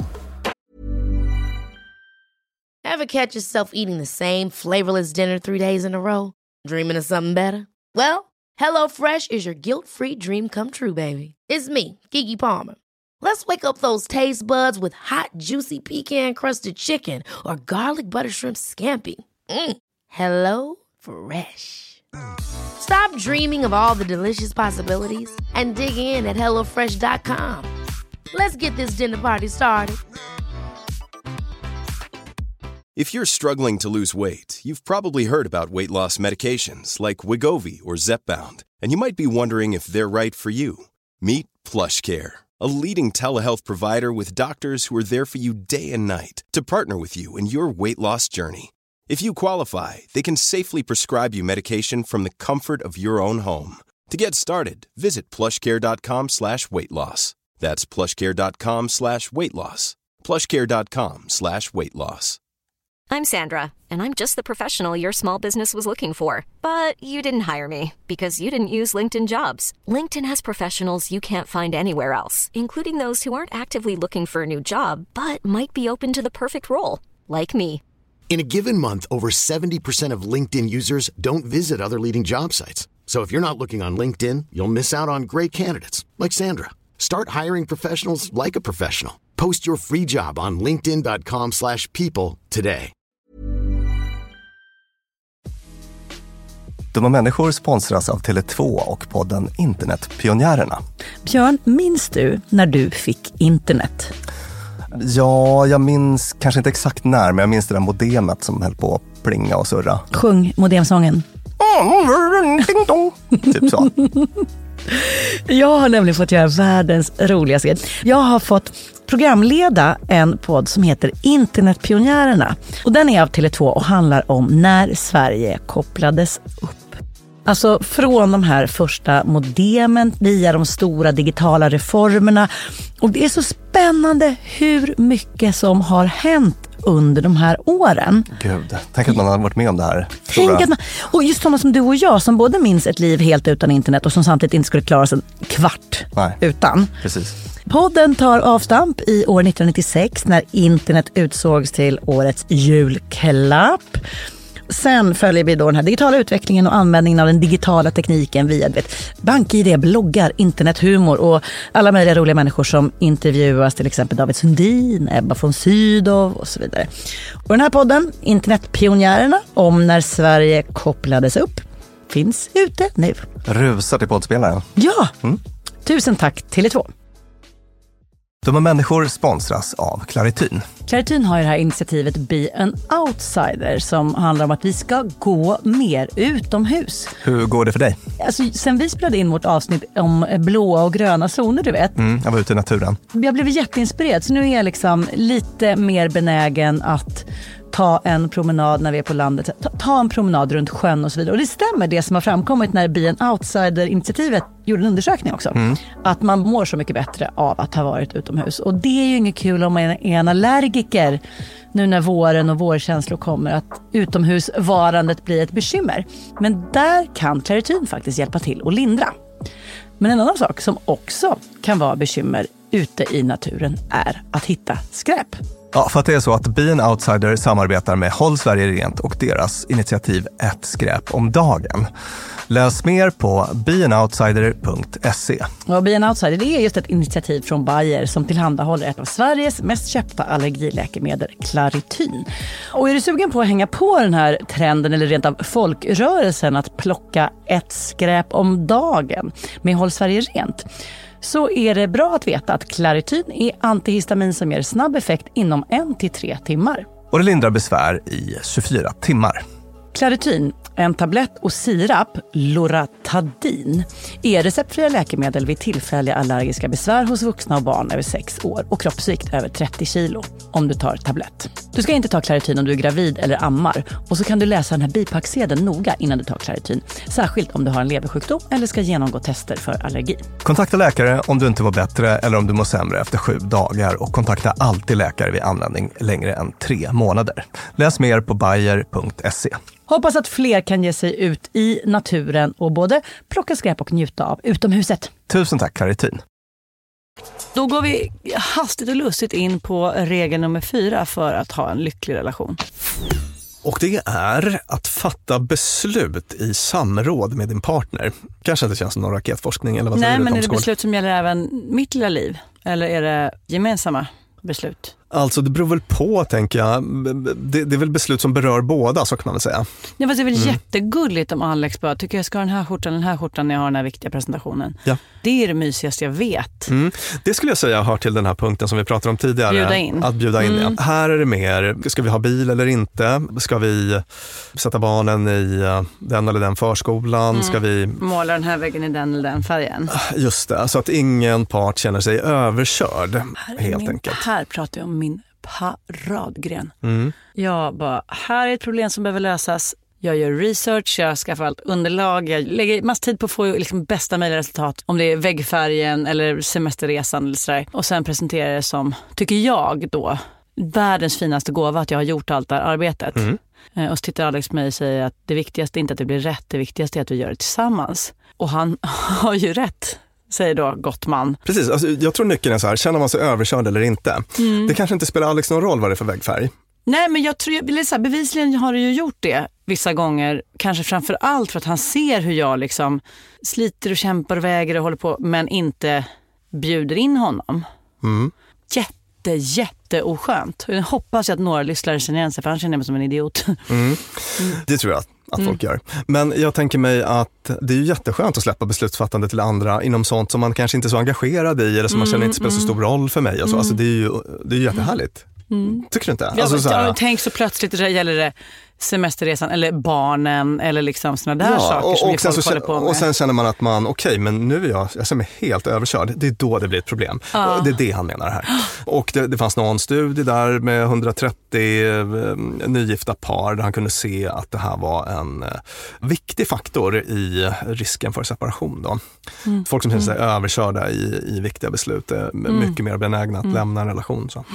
Ever catch yourself eating the same flavorless dinner three days in a row? Dreaming of something better? Well, HelloFresh is your guilt-free dream come true, baby. It's me, Keke Palmer. Let's wake up those taste buds with hot, juicy pecan-crusted chicken or garlic butter shrimp scampi. Mm. Hello Fresh. Stop dreaming of all the delicious possibilities and dig in at hello fresh dot com. Let's get this dinner party started. If you're struggling to lose weight, you've probably heard about weight loss medications like Wegovy or Zepbound, and you might be wondering if they're right for you. Meet PlushCare, a leading telehealth provider with doctors who are there for you day and night to partner with you in your weight loss journey. If you qualify, they can safely prescribe you medication from the comfort of your own home. To get started, visit plushcare.com slash weight loss. That's plushcare.com slash weight loss. plushcare.com slash weight loss. I'm Sandra, and I'm just the professional your small business was looking for. But you didn't hire me because you didn't use LinkedIn Jobs. LinkedIn has professionals you can't find anywhere else, including those who aren't actively looking for a new job, but might be open to the perfect role, like me. In a given month, over seventy percent of LinkedIn users don't visit other leading job sites. So if you're not looking on LinkedIn, you'll miss out on great candidates, like Sandra. Start hiring professionals like a professional. Post your free job on linkedin dot com slash people today. Dumma människor sponsras av Tele två och podden Internetpionjärerna. Björn, minns du när du fick internet? Ja, jag minns kanske inte exakt när, men jag minns det där modemet som höll på att plinga och surra. Sjung modemsången. Typ så. Jag har nämligen fått göra världens roligaste grej. Jag har fått programleda en podd som heter Internetpionjärerna. Och den är av Tele två och handlar om när Sverige kopplades upp. Alltså från de här första modemen via de stora digitala reformerna. Och det är så spännande hur mycket som har hänt under de här åren. Gud, tänk att man har varit med om det här. Tänk att man, och just sådana som du och jag som både minns ett liv helt utan internet och som samtidigt inte skulle klara sig en kvart Nej. utan. Precis. Podden tar avstamp i år nittonhundranittiosex när internet utsågs till årets julklapp. Sen följer vi då den här digitala utvecklingen och användningen av den digitala tekniken via vet, bank-I D, bloggar, internethumor och alla möjliga roliga människor som intervjuas, till exempel David Sundin, Ebba von Sydow och så vidare. Och den här podden, Internetpionjärerna, om när Sverige kopplades upp, finns ute nu. Rusa till poddspelaren. Ja, mm. Tusen tack Tele två. Dumma människor sponsras av Clarityn. Clarityn har ju det här initiativet Be an Outsider som handlar om att vi ska gå mer utomhus. Hur går det för dig? Alltså, sen vi spelade in vårt avsnitt om blåa och gröna zoner, du vet. Mm, jag var ute i naturen. Jag blev jätteinspirerad, så nu är jag liksom lite mer benägen att ta en promenad när vi är på landet. Ta, ta en promenad runt sjön och så vidare. Och det stämmer det som har framkommit när Be an Outsider-initiativet gjorde en undersökning också. Mm. Att man mår så mycket bättre av att ha varit utomhus. Och det är ju inget kul om man är en allergiker nu när våren och vårkänslor kommer, att utomhusvarandet blir ett bekymmer. Men där kan Clarityn faktiskt hjälpa till och lindra. Men en annan sak som också kan vara bekymmer ute i naturen är att hitta skräp. Ja, för att det är så att Be an Outsider samarbetar med Håll Sverige Rent och deras initiativ Ett skräp om dagen. Läs mer på be an outsider punkt se. Och Be an Outsider, det är just ett initiativ från Bayer som tillhandahåller ett av Sveriges mest köpta allergiläkemedel, Clarityn. Och är du sugen på att hänga på den här trenden eller rent av folkrörelsen att plocka ett skräp om dagen med Håll Sverige Rent, så är det bra att veta att Clarityn är antihistamin som ger snabb effekt inom en till tre timmar. Och det lindrar besvär i tjugofyra timmar. Clarityn, en tablett och sirap, Loratadin, är receptfria läkemedel vid tillfälliga allergiska besvär hos vuxna och barn över sex år och kroppsvikt över trettio kilo om du tar tablett. Du ska inte ta Clarityn om du är gravid eller ammar, och så kan du läsa den här bipacksedeln noga innan du tar Clarityn, särskilt om du har en leversjukdom eller ska genomgå tester för allergi. Kontakta läkare om du inte var bättre eller om du mår sämre efter sju dagar, och kontakta alltid läkare vid användning längre än tre månader. Läs mer på bayer punkt se. Hoppas att fler kan ge sig ut i naturen och både plocka skräp och njuta av utomhuset. Tusen tack, Clarityn. Då går vi hastigt och lustigt in på regel nummer fyra för att ha en lycklig relation. Och det är att fatta beslut i samråd med din partner. Kanske inte känns som någon raketforskning eller vad säger Nej, du, men är det Tomsgård? beslut som gäller även mitt lilla liv? Eller är det gemensamma beslut? Alltså det beror väl på, tänker jag. Det, det är väl beslut som berör båda, så kan man väl säga. Ja, fast det är väl Mm. jättegulligt om Alex bara tycker jag ska ha den här skjortan, den här skjortan när jag har den här viktiga presentationen. Ja. Det är det mysigaste jag vet. Mm. Det skulle jag säga hör till den här punkten som vi pratade om tidigare. Bjuda in. Att bjuda in, Mm. ja. Här är det mer, ska vi ha bil eller inte? Ska vi sätta barnen i den eller den förskolan? Mm. Ska vi... Måla den här väggen i den eller den färgen. Just det, så att ingen part känner sig överkörd, Här är helt min, enkelt. Här pratar jag om min paradgren. Mm. Jag bara, här är ett problem som behöver lösas. Jag gör research, jag skaffar allt underlag. Jag lägger massa tid på att få liksom bästa möjliga resultat. Om det är väggfärgen eller semesterresan eller sådär. Och sen presenterar det som, tycker jag då, världens finaste gåva att jag har gjort allt det här arbetet. Mm. Och så tittar Alex på mig och säger att det viktigaste är inte att det blir rätt. Det viktigaste är att vi gör det tillsammans. Och han har ju rätt, säger då Gottman. Precis, alltså, jag tror nyckeln är så här, känner man sig överkörd eller inte? Mm. Det kanske inte spelar Alex någon roll vad det är för vägfärg. Nej, men jag tror, eller så här, bevisligen har det ju gjort det vissa gånger. Kanske framför allt för att han ser hur jag liksom sliter och kämpar och väger och håller på, men inte bjuder in honom. Mm. Jätte, jätte oskönt. Jag hoppas att några lyssnare känner igen sig, för han känner mig som en idiot. Mm. Det tror jag att Mm. folk gör. Men jag tänker mig att det är ju jätteskönt att släppa beslutsfattande till andra inom sånt som man kanske inte är så engagerad i eller som man Mm, känner inte spelar så stor roll för mig. Och så. Mm. Alltså, det är ju det är ju jättehärligt. Mm. Tycker du inte? Ja, Alltså, men, så här, ja, tänk så plötsligt det gäller det semesterresan eller barnen eller liksom såna där ja, saker och, som vi och, sen folk så, håller på med. och sen känner man att man, okej, okay, men nu är jag, jag känner mig helt överkörd. Det är då det blir ett problem. Ja. Och det är det han menar här. Och det, det fanns någon studie där med hundratrettio eh, nygifta par där han kunde se att det här var en eh, viktig faktor i risken för separation. Då. Mm. Folk som känner sig Mm. överkörda i, i viktiga beslut är Mm. mycket mer benägna att Mm. lämna en relation. Så.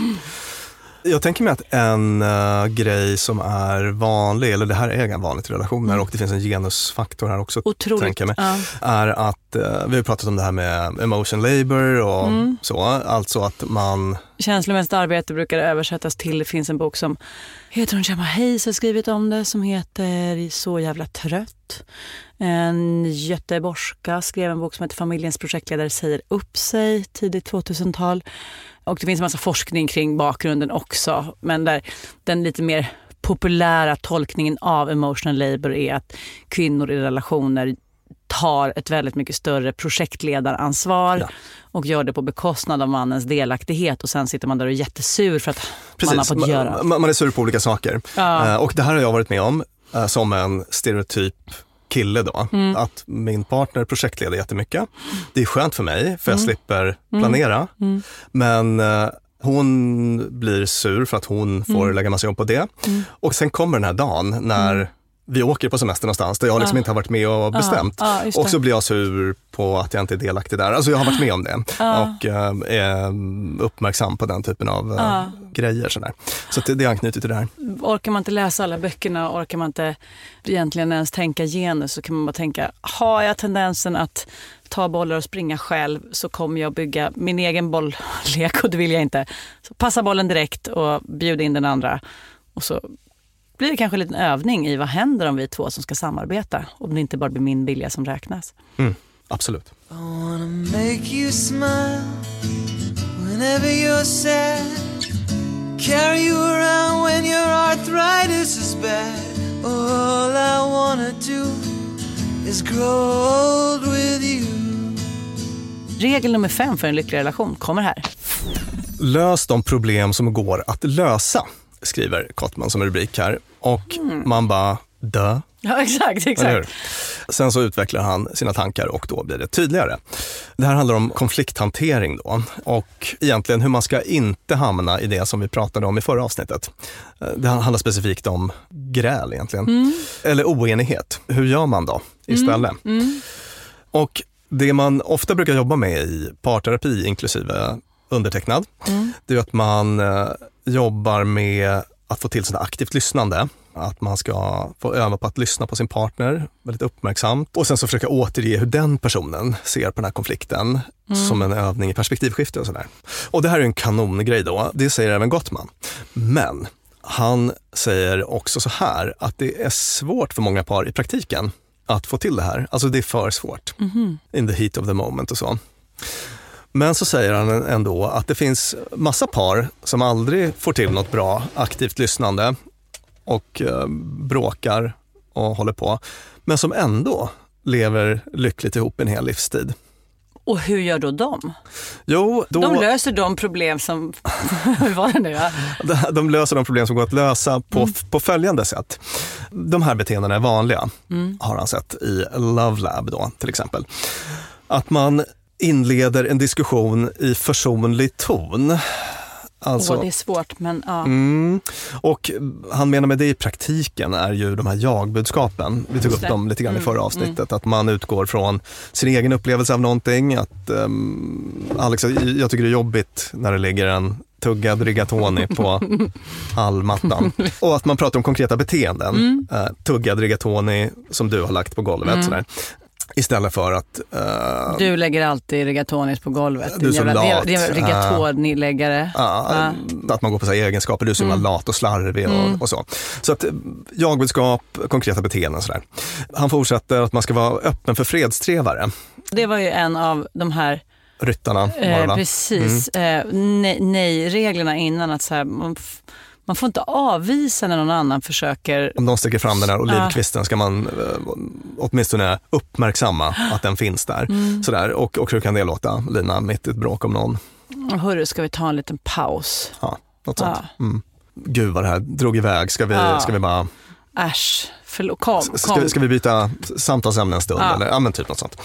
Jag tänker mig att en uh, grej som är vanlig, eller det här är en vanligt i relationer Mm. och det finns en genusfaktor här också, Otroligt, tänker jag mig, ja. är att uh, vi har pratat om det här med emotion labor och Mm. så, alltså att man Känslomässigt arbete brukar översättas till, det finns en bok som heter hon Gemma Hayes har skrivit om det som heter Så jävla trött. En göteborgska skrev en bok som heter Familjens projektledare säger upp sig tidigt tvåtusental. Och det finns en massa forskning kring bakgrunden också, men där den lite mer populära tolkningen av emotional labor är att kvinnor i relationer tar ett väldigt mycket större projektledaransvar ja. och gör det på bekostnad av mannens delaktighet, och sen sitter man där och är jättesur för att Precis. man har fått göra. Man, man är sur på olika saker. Ja. Och det här har jag varit med om som en stereotyp kille då. Mm. Att min partner projektleder jättemycket. Det är skönt för mig för jag mm. slipper planera. Mm. Men hon blir sur för att hon får mm. lägga massa jobb på det. Mm. Och sen kommer den här dagen när mm. vi åker på semester någonstans där jag liksom ah. inte har varit med och bestämt. Ah, ah, och så blir jag sur på att jag inte är delaktig där. Alltså jag har varit med om det. Ah. Och äh, är uppmärksam på den typen av äh, ah. grejer. Sådär. Så det, det är anknutet till det här. Orkar man inte läsa alla böckerna, orkar man inte egentligen ens tänka genus, så kan man bara tänka, har jag tendensen att ta bollar och springa själv, så kommer jag bygga min egen bolllek, och det vill jag inte. Så passa bollen direkt och bjuda in den andra. Och så blir det kanske en liten övning i vad händer om vi två som ska samarbeta, om det inte bara blir min vilja som räknas. Mm, absolut. I wanna make you smile whenever you're sad, carry you around when your arthritis is bad. All I wanna do is grow old with you. Regel nummer fem för en lycklig relation kommer här. Lös de problem som går att lösa, skriver Kottman som rubrik här. Och mm. man bara, dö. Ja, exakt, exakt. Sen så utvecklar han sina tankar och då blir det tydligare. Det här handlar om konflikthantering då. Och egentligen hur man ska inte hamna i det som vi pratade om i förra avsnittet. Det handlar specifikt om gräl egentligen. Mm. Eller oenighet. Hur gör man då istället? Mm. Mm. Och det man ofta brukar jobba med i parterapi, inklusive undertecknad, mm. det är att man eh, jobbar med att få till sådant aktivt lyssnande. Att man ska få öva på att lyssna på sin partner väldigt uppmärksamt. Och sen så försöka återge hur den personen ser på den här konflikten mm. som en övning i perspektivskifte och sådär. Och det här är en kanongrej då, det säger även Gottman. Men han säger också så här att det är svårt för många par i praktiken att få till det här. Alltså det är för svårt. Mm. In the heat of the moment och så. Men så säger han ändå att det finns massa par som aldrig får till något bra aktivt lyssnande och eh, bråkar och håller på, men som ändå lever lyckligt ihop en hel livstid. Och hur gör då de? Jo, då... De löser de problem som... Hur var det nu? Ja? De löser de problem som går att lösa på, mm. på följande sätt. De här beteendena är vanliga, mm. har han sett i Love Lab då, till exempel. Att man inleder en diskussion i försonlig ton. Alltså, Åh, det är svårt, men ja. Mm, och han menar med det i praktiken är ju de här jag-budskapen. Vi tog upp dem lite grann mm, i förra avsnittet. Mm. Att man utgår från sin egen upplevelse av någonting. Att, um, Alex, jag tycker det är jobbigt när det ligger en tuggad rigatoni på hallmattan. Och att man pratar om konkreta beteenden. Mm. Uh, tuggad rigatoni som du har lagt på golvet. Mm. Sådär. Istället för att... Uh, du lägger alltid rigatonis på golvet. Du är så lat. Det är rigatoni-läggare. Uh, uh, uh. Att man går på så här egenskaper. Du är så mm. lat och slarvig och, mm. och så. Så att jagbudskap, konkreta beteenden och sådär. Han fortsätter att man ska vara öppen för fredstrevare. Det var ju en av de här... Ryttarna. Eh, precis. Mm. Eh, nej, nej-reglerna innan att så här... Man f- Man får inte avvisa när någon annan försöker... Om de sticker fram den här olivkvisten ska man uh, åtminstone uppmärksamma att den finns där. Mm. Sådär. Och, och hur kan det låta, Lina, mitt i ett bråk om någon? Hörru, ska vi ta en liten paus? Ja, något sånt. Ja. Mm. Gud vad det här drog iväg. Ska vi, ja. ska vi bara... Äsch, förlåt. Kom, kom. Ska, vi, ska vi byta samtalsämne en stund? Ja. Eller? Ja, men typ något sånt.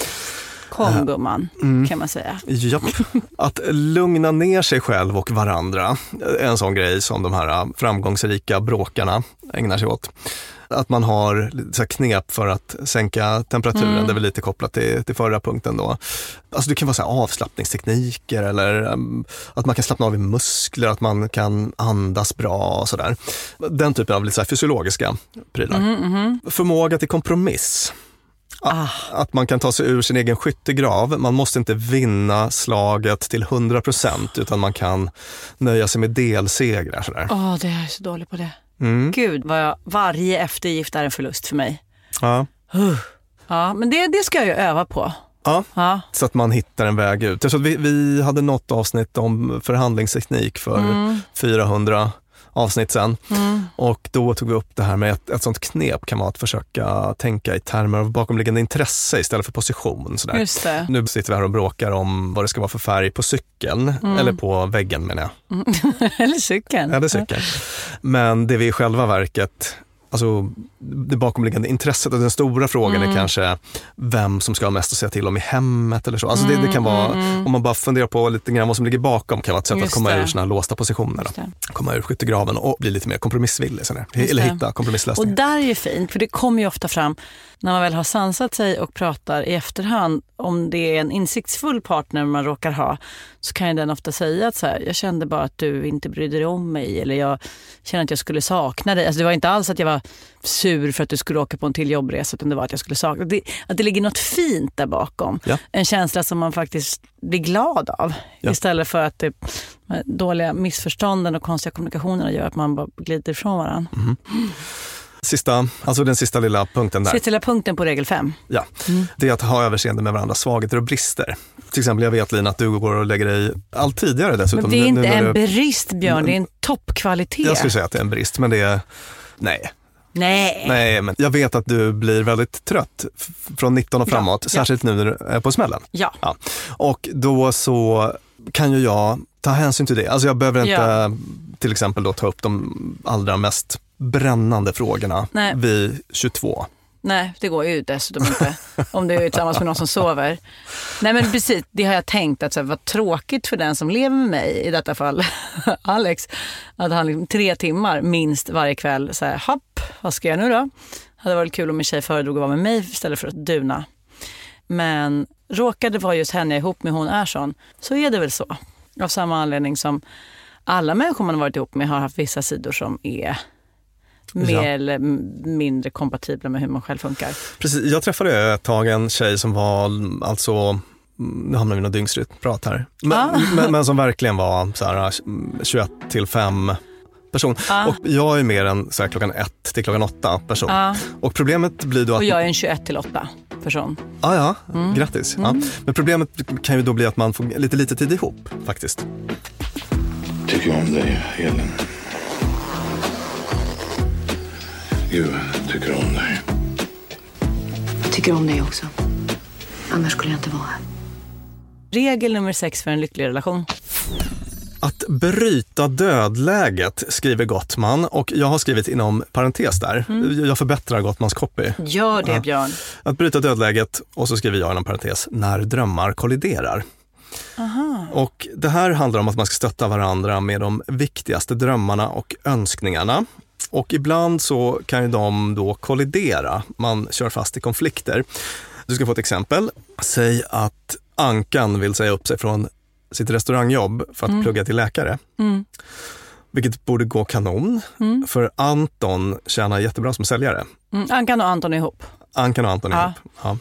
Kom gumman, mm. kan man säga. Japp. Att lugna ner sig själv och varandra är en sån grej som de här framgångsrika bråkarna ägnar sig åt. Att man har så här knep för att sänka temperaturen, mm. det är väl lite kopplat till, till förra punkten då. Alltså det kan vara så här avslappningstekniker eller um, att man kan slappna av i muskler, att man kan andas bra och sådär. Den typen av lite så här fysiologiska prylar. Mm, mm. Förmåga till kompromiss. Ah. Att man kan ta sig ur sin egen skyttegrav. Man måste inte vinna slaget till hundra procent utan man kan nöja sig med delsegrar. Sådär. Åh, det är så dåligt på det. Mm. Gud, vad jag, varje eftergift är en förlust för mig. Ja. Uh. Ja, men det, det ska jag ju öva på. Ja, ja, så att man hittar en väg ut. Jag tror att vi, vi hade något avsnitt om förhandlingsteknik för mm. fyrahundra avsnitt sen. Mm. Och då tog vi upp det här med ett, ett sånt knep kan vara att försöka tänka i termer av bakomliggande intresse istället för position. Sådär. Just det. Nu sitter vi här och bråkar om vad det ska vara för färg på cykeln, mm. eller på väggen menar jag. Mm. eller cykeln. Eller cykeln. Men det vi i själva verket, alltså det bakomliggande intresset och den stora frågan mm. är kanske vem som ska ha mest att säga till om i hemmet eller så. Alltså mm, det, det kan vara, mm. om man bara funderar på lite grann vad som ligger bakom kan vara ett sätt Just att komma det. ur såna här låsta positioner. Komma ur skyttegraven och bli lite mer kompromissvillig. Sådär. Eller hitta kompromisslösningar. Och där är ju fint, för det kommer ju ofta fram när man väl har sansat sig och pratar i efterhand, om det är en insiktsfull partner man råkar ha, så kan ju den ofta säga att så här, jag kände bara att du inte brydde dig om mig, eller jag kände att jag skulle sakna dig. Alltså det var inte alls att jag var sur för att du skulle åka på en till jobbresa, utan det var att jag skulle sakna det, att det ligger något fint där bakom. Ja. En känsla som man faktiskt blir glad av. Ja. Istället för att det, dåliga missförstånden och konstiga kommunikationerna gör att man bara glider ifrån varandra. Mm. Sista, alltså den sista lilla punkten där. Sista lilla punkten på regel fem. Ja, mm. det är att ha överseende med varandras svagheter och brister. Till exempel, jag vet Lina att du går och lägger dig allt tidigare dessutom. Men det är inte nu, nu, en nu, brist, Björn, det är en toppkvalitet. Jag skulle säga att det är en brist, men det är, nej. Nej. Nej, men jag vet att du blir väldigt trött från nitton och framåt, ja, särskilt ja. nu när du är på smällen. Ja. ja. Och då så kan ju jag ta hänsyn till det. Alltså jag behöver inte ja. till exempel då ta upp de allra mest brännande frågorna Nej. vid tjugotvå. Nej, det går ju dessutom inte om du är tillsammans med någon som sover. Nej, men precis, det har jag tänkt att så här, vad tråkigt för den som lever med mig, i detta fall Alex, att han liksom, tre timmar minst varje kväll så här, hopp, vad ska jag nu då? Hade varit kul om min tjej föredrog att vara med mig istället för att duna. Men råkade vara just henne ihop med hon är sån, så är det väl så. Av samma anledning som alla människor man har varit ihop med har haft vissa sidor som är mer ja. eller mindre kompatibla med hur man själv funkar. Precis, jag träffade ett tag en tjej som var alltså, nu hamnar vi något dygnsrytmprat här, men, ah. men, men som verkligen var så här tjugoett till fem person. Ah. Och jag är mer än så här, klockan ett till klockan åtta person. Ah. Och problemet blir då att... Och jag är en tjugoett till åtta person. Ah, ja, mm. grattis. Mm. Ja. Men problemet kan ju då bli att man får lite lite tid ihop, faktiskt. Tycker om dig, Helen. Gud, jag tycker om dig. Jag tycker om dig också. Annars skulle jag inte vara här. Regel nummer sex för en lycklig relation. Att bryta dödläget, skriver Gottman, och jag har skrivit inom parentes där. Mm. Jag förbättrar Gottmans copy. Gör det, ja. Björn. Att bryta dödläget, och så skriver jag inom parentes, när drömmar kolliderar. Aha. Och det här handlar om att man ska stötta varandra med de viktigaste drömmarna och önskningarna. Och ibland så kan ju de då kollidera. Man kör fast i konflikter. Du ska få ett exempel. Säg att Ankan vill säga upp sig från sitt restaurangjobb för att mm. plugga till läkare. Mm. Vilket borde gå kanon. Mm. För Anton tjänar jättebra som säljare. Mm. Ankan och Anton är ihop. Ankan och Anton är ja. ihop, ja.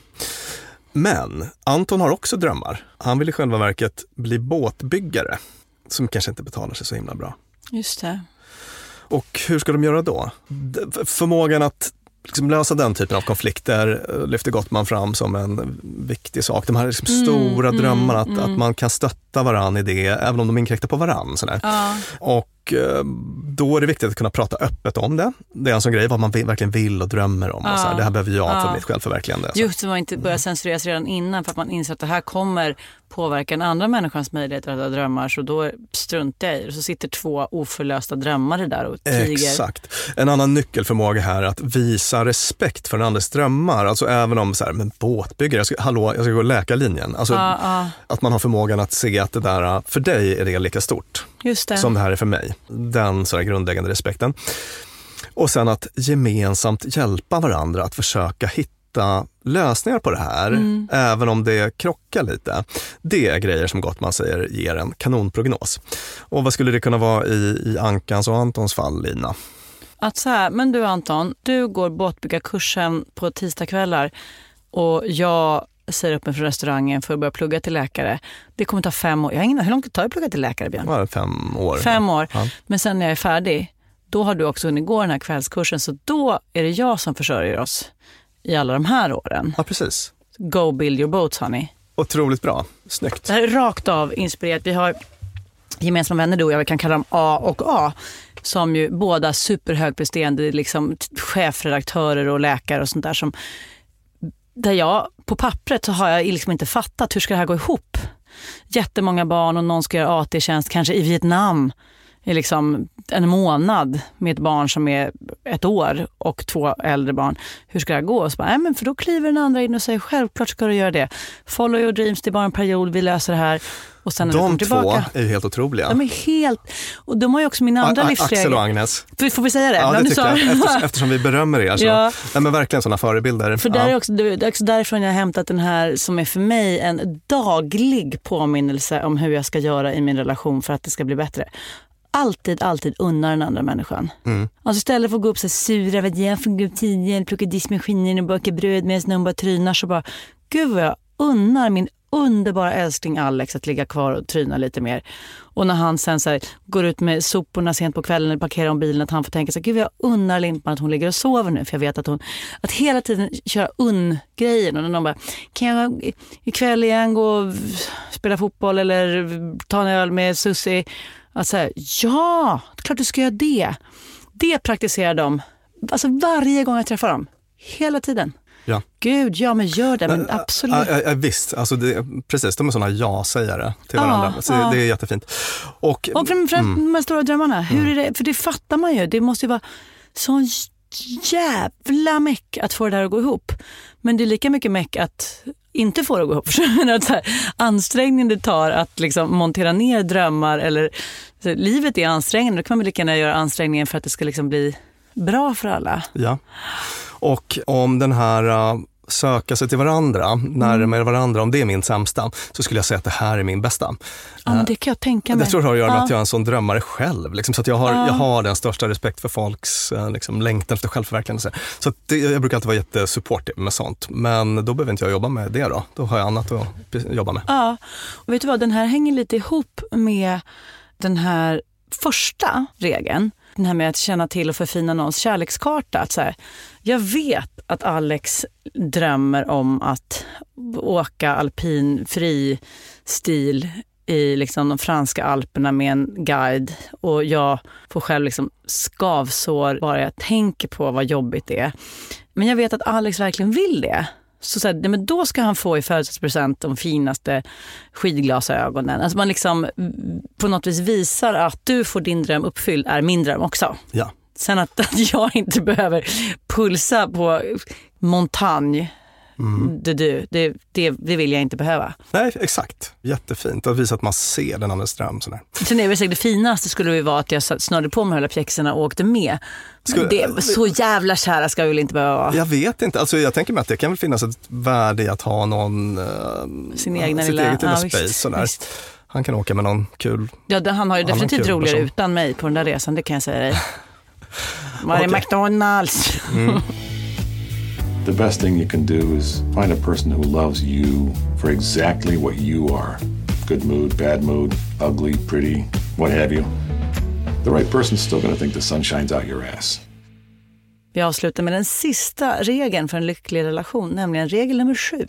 Men Anton har också drömmar. Han vill i själva verket bli båtbyggare. Som kanske inte betalar sig så himla bra. Just det. Och hur ska de göra då? Förmågan att liksom lösa den typen av konflikter lyfter Gottman fram som en viktig sak. De här liksom mm, stora mm, drömmarna, att, mm. att man kan stötta varann i det, även om de inkräktar på varann. Sådär. Ja. Och då är det viktigt att kunna prata öppet om det. Det är en sån grej, vad man verkligen vill och drömmer om. Ja. Och så här, det här behöver jag ja. för mitt självförverkligande. Just så man inte börjar censureras redan innan, för att man inser att det här kommer påverka en andra människans möjligheter att ha drömmar, så då struntar jag i det. Så sitter två oförlösta drömmare där och tiger. Exakt. En annan nyckelförmåga här är att visa respekt för en andres drömmar. Alltså även om så här, men båtbyggare, jag ska, hallå, jag ska gå läkarlinjen. Alltså ja, ja. att man har förmågan att se att det där, för dig är det lika stort Just det. som det här är för mig. Den så här grundläggande respekten. Och sen att gemensamt hjälpa varandra att försöka hitta lösningar på det här, mm. även om det krockar lite. Det är grejer som Gottman säger ger en kanonprognos. Och vad skulle det kunna vara i, i Ankans och Antons fall, Lina? Att så här, men du Anton, du går båtbyggarkursen på tisdagskvällar. och jag säger upp mig från restaurangen för att börja plugga till läkare. Det kommer ta fem år. Jag har ingen, hur långt det tar att plugga till läkare, Björn? Ja, fem år. Fem år. Ja. Men sen när jag är färdig, då har du också hunnit gå den här kvällskursen. Så då är det jag som försörjer oss i alla de här åren. Ja, precis. Go build your boats, honey. Otroligt bra. Snyggt. Det här är rakt av inspirerat. Vi har gemensamma vänner, du och jag, vi kan kalla dem A och A, som ju båda superhögpresterande liksom chefredaktörer och läkare och sånt där, som där jag på pappret så har jag liksom inte fattat hur ska det här gå ihop. Jättemånga barn och någon ska göra A T-tjänst kanske i Vietnam i liksom en månad med ett barn som är ett år och två äldre barn. Hur ska det gå? Och så bara, nej, men för då kliver den andra in och säger självklart ska du göra det. Follow your dreams, det är bara en period, vi löser det här. Och sen de tillbaka. två är ju helt otroliga. De är helt, och de har ju också min andra A- livsregel. Axel och Agnes. Får vi säga det? Ja, det tycker jag. Eftersom, eftersom vi berömmer er så. Ja. Nej, men verkligen sådana förebilder. För där är också, det är också därifrån jag har hämtat den här som är för mig en daglig påminnelse om hur jag ska göra i min relation för att det ska bli bättre. Alltid, alltid unnar den andra människan. Mm. Alltså istället för att gå upp så sura, vad jag får gå upp tidigare, plocka diskmaskinen och baka bröd medan någon bara trynar, så bara, gud vad jag unnar min underbara älskling Alex att ligga kvar och tryna lite mer. Och när han sen så här, går ut med soporna sent på kvällen och parkerar om bilen, att han får tänka sig, gud jag unnar Limpan att hon ligger och sover nu, för jag vet att hon, att hela tiden köra unn-grejen. Och när någon bara, kan jag ikväll igen gå och spela fotboll eller ta en öl med Susie? Att säga, ja, klart du ska göra det. Det praktiserar de alltså varje gång jag träffar dem. Hela tiden. Ja. Gud, ja men gör det, men absolut. Ja, ja, visst, alltså det, precis, de är sådana ja-sägare till varandra. Ja, så ja. Det är jättefint. Och, och framförallt mm. de här stora drömmarna, hur är det? För det fattar man ju, det måste ju vara så jävla meck att få det där att gå ihop. Men det är lika mycket meck att inte få det att gå ihop. Att så här, ansträngningen det tar att liksom montera ner drömmar, eller så, livet är ansträngande, då kan man lika gärna göra ansträngningen för att det ska liksom bli bra för alla. Ja, och om den här uh, söka sig till varandra, närmare mm. varandra, om det är min sämsta, så skulle jag säga att det här är min bästa. Ja, men det kan jag tänka mig. Det tror jag har att göra med ja. att jag är en sån drömmare själv. Liksom, så att jag har, ja. jag har den största respekt för folks uh, liksom, längtan efter självförverkligande. Så att det, jag brukar alltid vara jättesupportive med sånt. Men då behöver inte jag jobba med det då. Då har jag annat att jobba med. Ja, och vet du vad? Den här hänger lite ihop med den här första regeln. Den här med att känna till och förfina någons kärlekskarta. Att så här, jag vet att Alex drömmer om att åka alpin fri stil i liksom de franska alperna med en guide. Och jag får själv liksom skavsår bara jag tänker på vad jobbigt det är. Men jag vet att Alex verkligen vill det. Så, så här, men då ska han få i födelsedagspresent de finaste skidglasögonen. Alltså man liksom på något vis visar att du får din dröm uppfylld är min dröm också. Ja. Sen att, att jag inte behöver pulsa på montagne. Mm. Det, det, det, det vill jag inte behöva. Nej, exakt. Jättefint att visa att man ser den andra dröm. Sådär. Sen är det säkert det finaste skulle ju vara att jag snörde på mig hela pjäxorna och åkte med. Skulle, det, så jävla kära ska jag väl inte behöva vara. Jag vet inte. Alltså, jag tänker mig att det kan väl finnas ett värde i att ha någon uh, sin egna sitt lilla, eget lilla ja, space. Visst, sådär. visst. Han kan åka med någon kul. Ja, det, han har ju definitivt roligare person. utan mig på den där resan, det kan jag säga dig. Var är okay. McDonalds? Mm. The best thing you can do is find a person who loves you for exactly what you are. Good mood, bad mood, ugly, pretty, what have you. The right person's still going to think the sun shines out your ass. Vi avslutar med den sista regeln för en lycklig relation, nämligen regel nummer sju.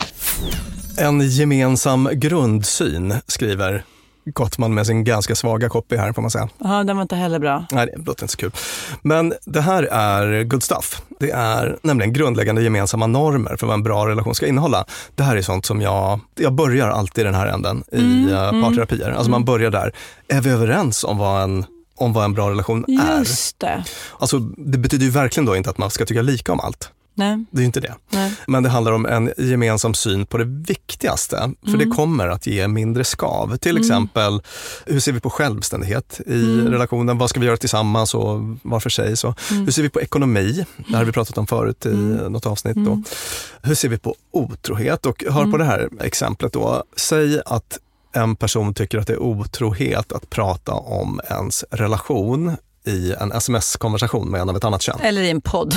En gemensam grundsyn, skriver Gottman med sin ganska svaga copy här, får man säga. Ja, den var inte heller bra. Nej, det låter inte så kul. Men det här är good stuff. Det är nämligen grundläggande gemensamma normer för vad en bra relation ska innehålla. Det här är sånt som jag, jag börjar alltid i den här änden i mm, uh, parterapier. Mm. Alltså man börjar där. Är vi överens om vad en om vad en bra relation är? Just det. Alltså det betyder ju verkligen då inte att man ska tycka lika om allt. Nej. Det är ju inte det. Nej. Men det handlar om en gemensam syn på det viktigaste. För mm. det kommer att ge mindre skav. Till mm. exempel, hur ser vi på självständighet i mm. relationen? Vad ska vi göra tillsammans och var för sig? Så. Mm. Hur ser vi på ekonomi? Det har vi pratat om förut i mm. något avsnitt. Då. Mm. Hur ser vi på otrohet? Och hör mm. på det här exemplet då. Säg att en person tycker att det är otrohet att prata om ens relation i en sms-konversation med en av ett annat kön. Eller i en podd.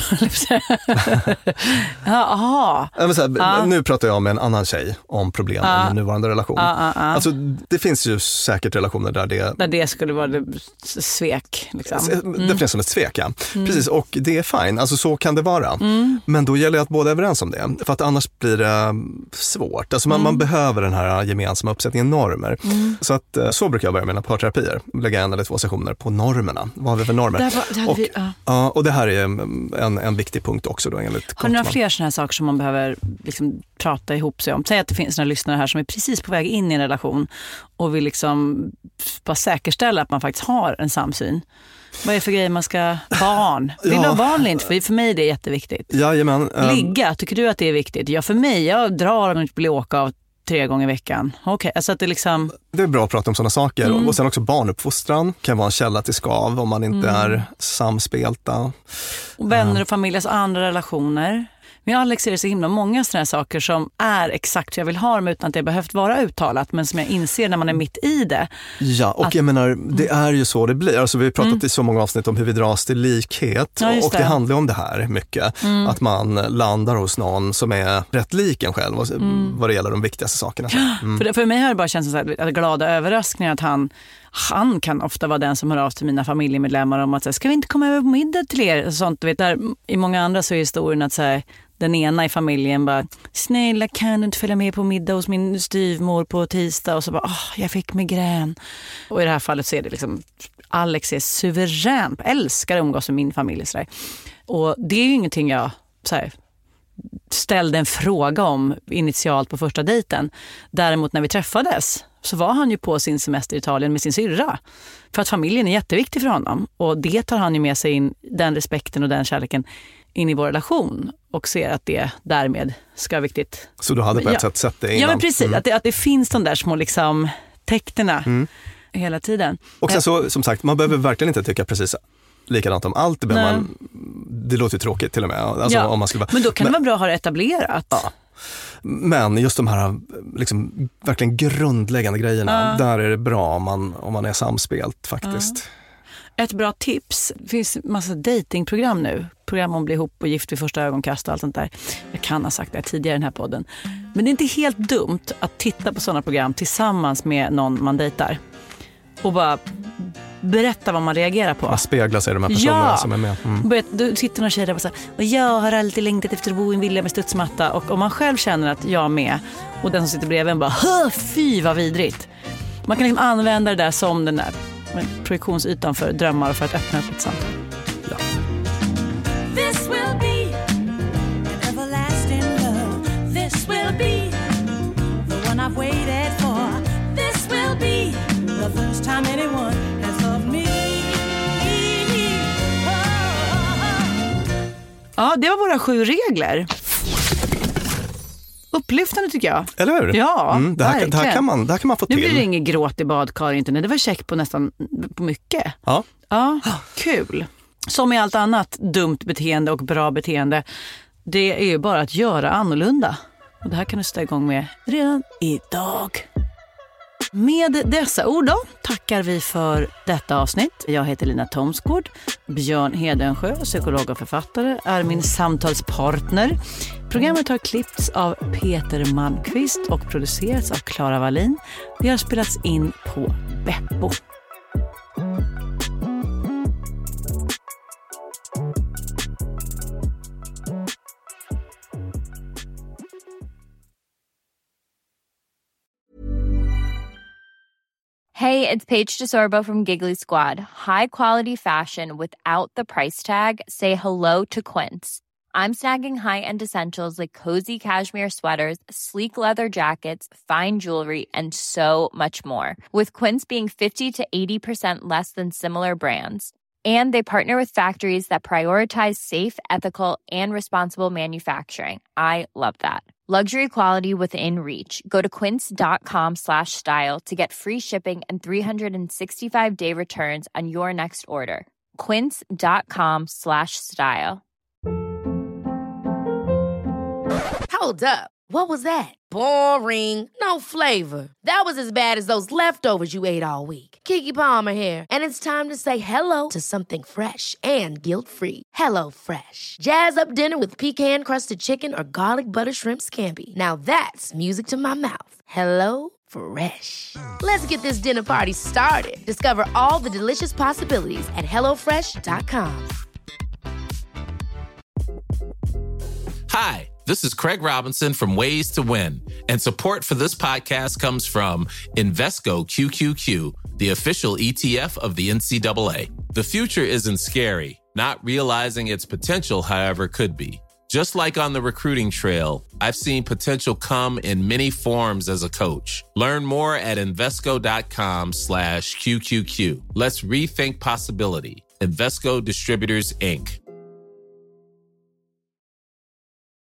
Jaha. Ja. Nu pratar jag med en annan tjej om problem ja. i min nuvarande relation. Ja, ja, ja. Alltså, det finns ju säkert relationer där det... Där det skulle vara det svek. Liksom. Mm. Det finns som ett svek, ja. Mm. Precis, och det är fine. Alltså så kan det vara. Mm. Men då gäller det att båda är överens om det. För att annars blir det svårt. Alltså man, mm. man behöver den här gemensamma uppsättningen normer. Mm. Så att så brukar jag börja med mina parterapier. Lägga en eller två sessioner på normerna. Vad har vi för normer? Det var, det och, vi, ja. Ja, och det här är en, en viktig punkt också då, enligt Har du några fler sådana här saker som man behöver liksom prata ihop sig om? Säg att det finns några lyssnare här som är precis på väg in i en relation och vill liksom bara säkerställa att man faktiskt har en samsyn. Vad är det för grejer man ska... Barn. Vill ja. du ha barn eller inte? För, för mig är det jätteviktigt. Jajamän. Um... Ligga, tycker du att det är viktigt? Ja, för mig, jag drar om jag inte blir åka av tre gånger i veckan. Okej, okay, alltså att det liksom... Det är bra att prata om sådana saker. Mm. Och sen också barnuppfostran kan vara en källa till skav om man inte mm. är samspelta. Och vänner och familj, alltså andra relationer. Men Alex är det så himla många sådana här saker som är exakt hur jag vill ha dem utan att det behövt vara uttalat, men som jag inser när man är mitt i det. Ja, och att, jag menar, det är ju så det blir. Alltså, vi har pratat mm. i så många avsnitt om hur vi dras till likhet. Ja, och det. det handlar om det här mycket. Mm. Att man landar hos någon som är rätt lik en själv och, mm. vad det gäller de viktigaste sakerna. Mm. För, för mig har det bara känts så här, glada överraskningar att han Han kan ofta vara den som hör av till mina familjemedlemmar om att säga, ska vi inte komma över på middag till er? Sånt, du vet, där, i många andra så är historien att så här, den ena i familjen bara, snälla kan du inte följa med på middag hos min styvmor på tisdag? Och så bara, åh, jag fick migrän. Och i det här fallet så är det liksom, Alex är suverän, älskar att umgås med min familj. Så där. Och det är ju ingenting jag så här, ställde en fråga om initialt på första dejten. Däremot när vi träffades så var han ju på sin semester i Italien med sin syrra. För att familjen är jätteviktig för honom. Och det tar han ju med sig in, den respekten och den kärleken in i vår relation. Och ser att det därmed ska vara viktigt. Så du hade på ett ja. sätt sett det innan? Ja, men precis. Mm. Att, det, att det finns de där små liksom, tecknena mm. hela tiden. Och sen så, som sagt, man behöver verkligen inte tycka precis likadant om allt. Det, man, det låter ju tråkigt till och med. Alltså, ja. om man skulle, men då kan men, det vara bra att ha det etablerat. Ja. Men just de här liksom, verkligen grundläggande grejerna, ja. där är det bra om man, om man är samspelt faktiskt. Ja. Ett bra tips, det finns massa datingprogram nu. Program om att bli ihop och gift vid första ögonkast och allt sånt där. Jag kan ha sagt det tidigare i den här podden. Men det är inte helt dumt att titta på sådana program tillsammans med någon man dejtar. Och bara berätta vad man reagerar på. Man speglar sig i de här personerna ja. som är med. Mm. Börjat, du sitter någon tjej där och säger, och jag har alltid längtat efter att bo i en villa med studsmatta. Och om man själv känner att jag är med och den som sitter bredvid en bara, fy vad vidrigt. Man kan liksom använda det där som den där projektionsytan för drömmar och för att öppna upp ett samtal. Ja. This will be an everlasting love. This will be the one I've waited for. This will be the first time anyone has loved me. Oh, oh, oh. Ja, det var våra sju regler. Upplyftande tycker jag. Eller hur? Ja, mm, det, här, det, här kan man, det här kan man få till. Nu blir det inget gråt i badkar inte. Det var check på nästan på mycket. Ja. Ja, kul. Som i allt annat dumt beteende och bra beteende, det är ju bara att göra annorlunda. Och det här kan du sätta igång med redan idag. Med dessa ord då tackar vi för detta avsnitt. Jag heter Lina Thomsgård. Björn Hedensjö, psykolog och författare, är min samtalspartner. Programmet har klippts av Peter Malmqvist och producerats av Clara Wallin. Det har spelats in på Beppo. Hey, it's Paige DeSorbo from Giggly Squad. High quality fashion without the price tag. Say hello to Quince. I'm snagging high-end essentials like cozy cashmere sweaters, sleek leather jackets, fine jewelry, and so much more. With Quince being fifty to eighty percent less than similar brands. And they partner with factories that prioritize safe, ethical, and responsible manufacturing. I love that. Luxury quality within reach. Go to quince.com slash style to get free shipping and three sixty-five day returns on your next order. Quince.com slash style. Hold up. What was that? Boring. No flavor. That was as bad as those leftovers you ate all week. Keke Palmer here, and it's time to say hello to something fresh and guilt-free. Hello Fresh. Jazz up dinner with pecan-crusted chicken or garlic butter shrimp scampi. Now that's music to my mouth. Hello Fresh. Let's get this dinner party started. Discover all the delicious possibilities at hello fresh dot com. Hi, this is Craig Robinson from Ways to Win, and support for this podcast comes from Invesco Q Q Q, the official E T F of the N C double A. The future isn't scary. Not realizing its potential, however, could be. Just like on the recruiting trail, I've seen potential come in many forms as a coach. Learn more at Invesco.com slash QQQ. Let's rethink possibility. Invesco Distributors, Incorporated.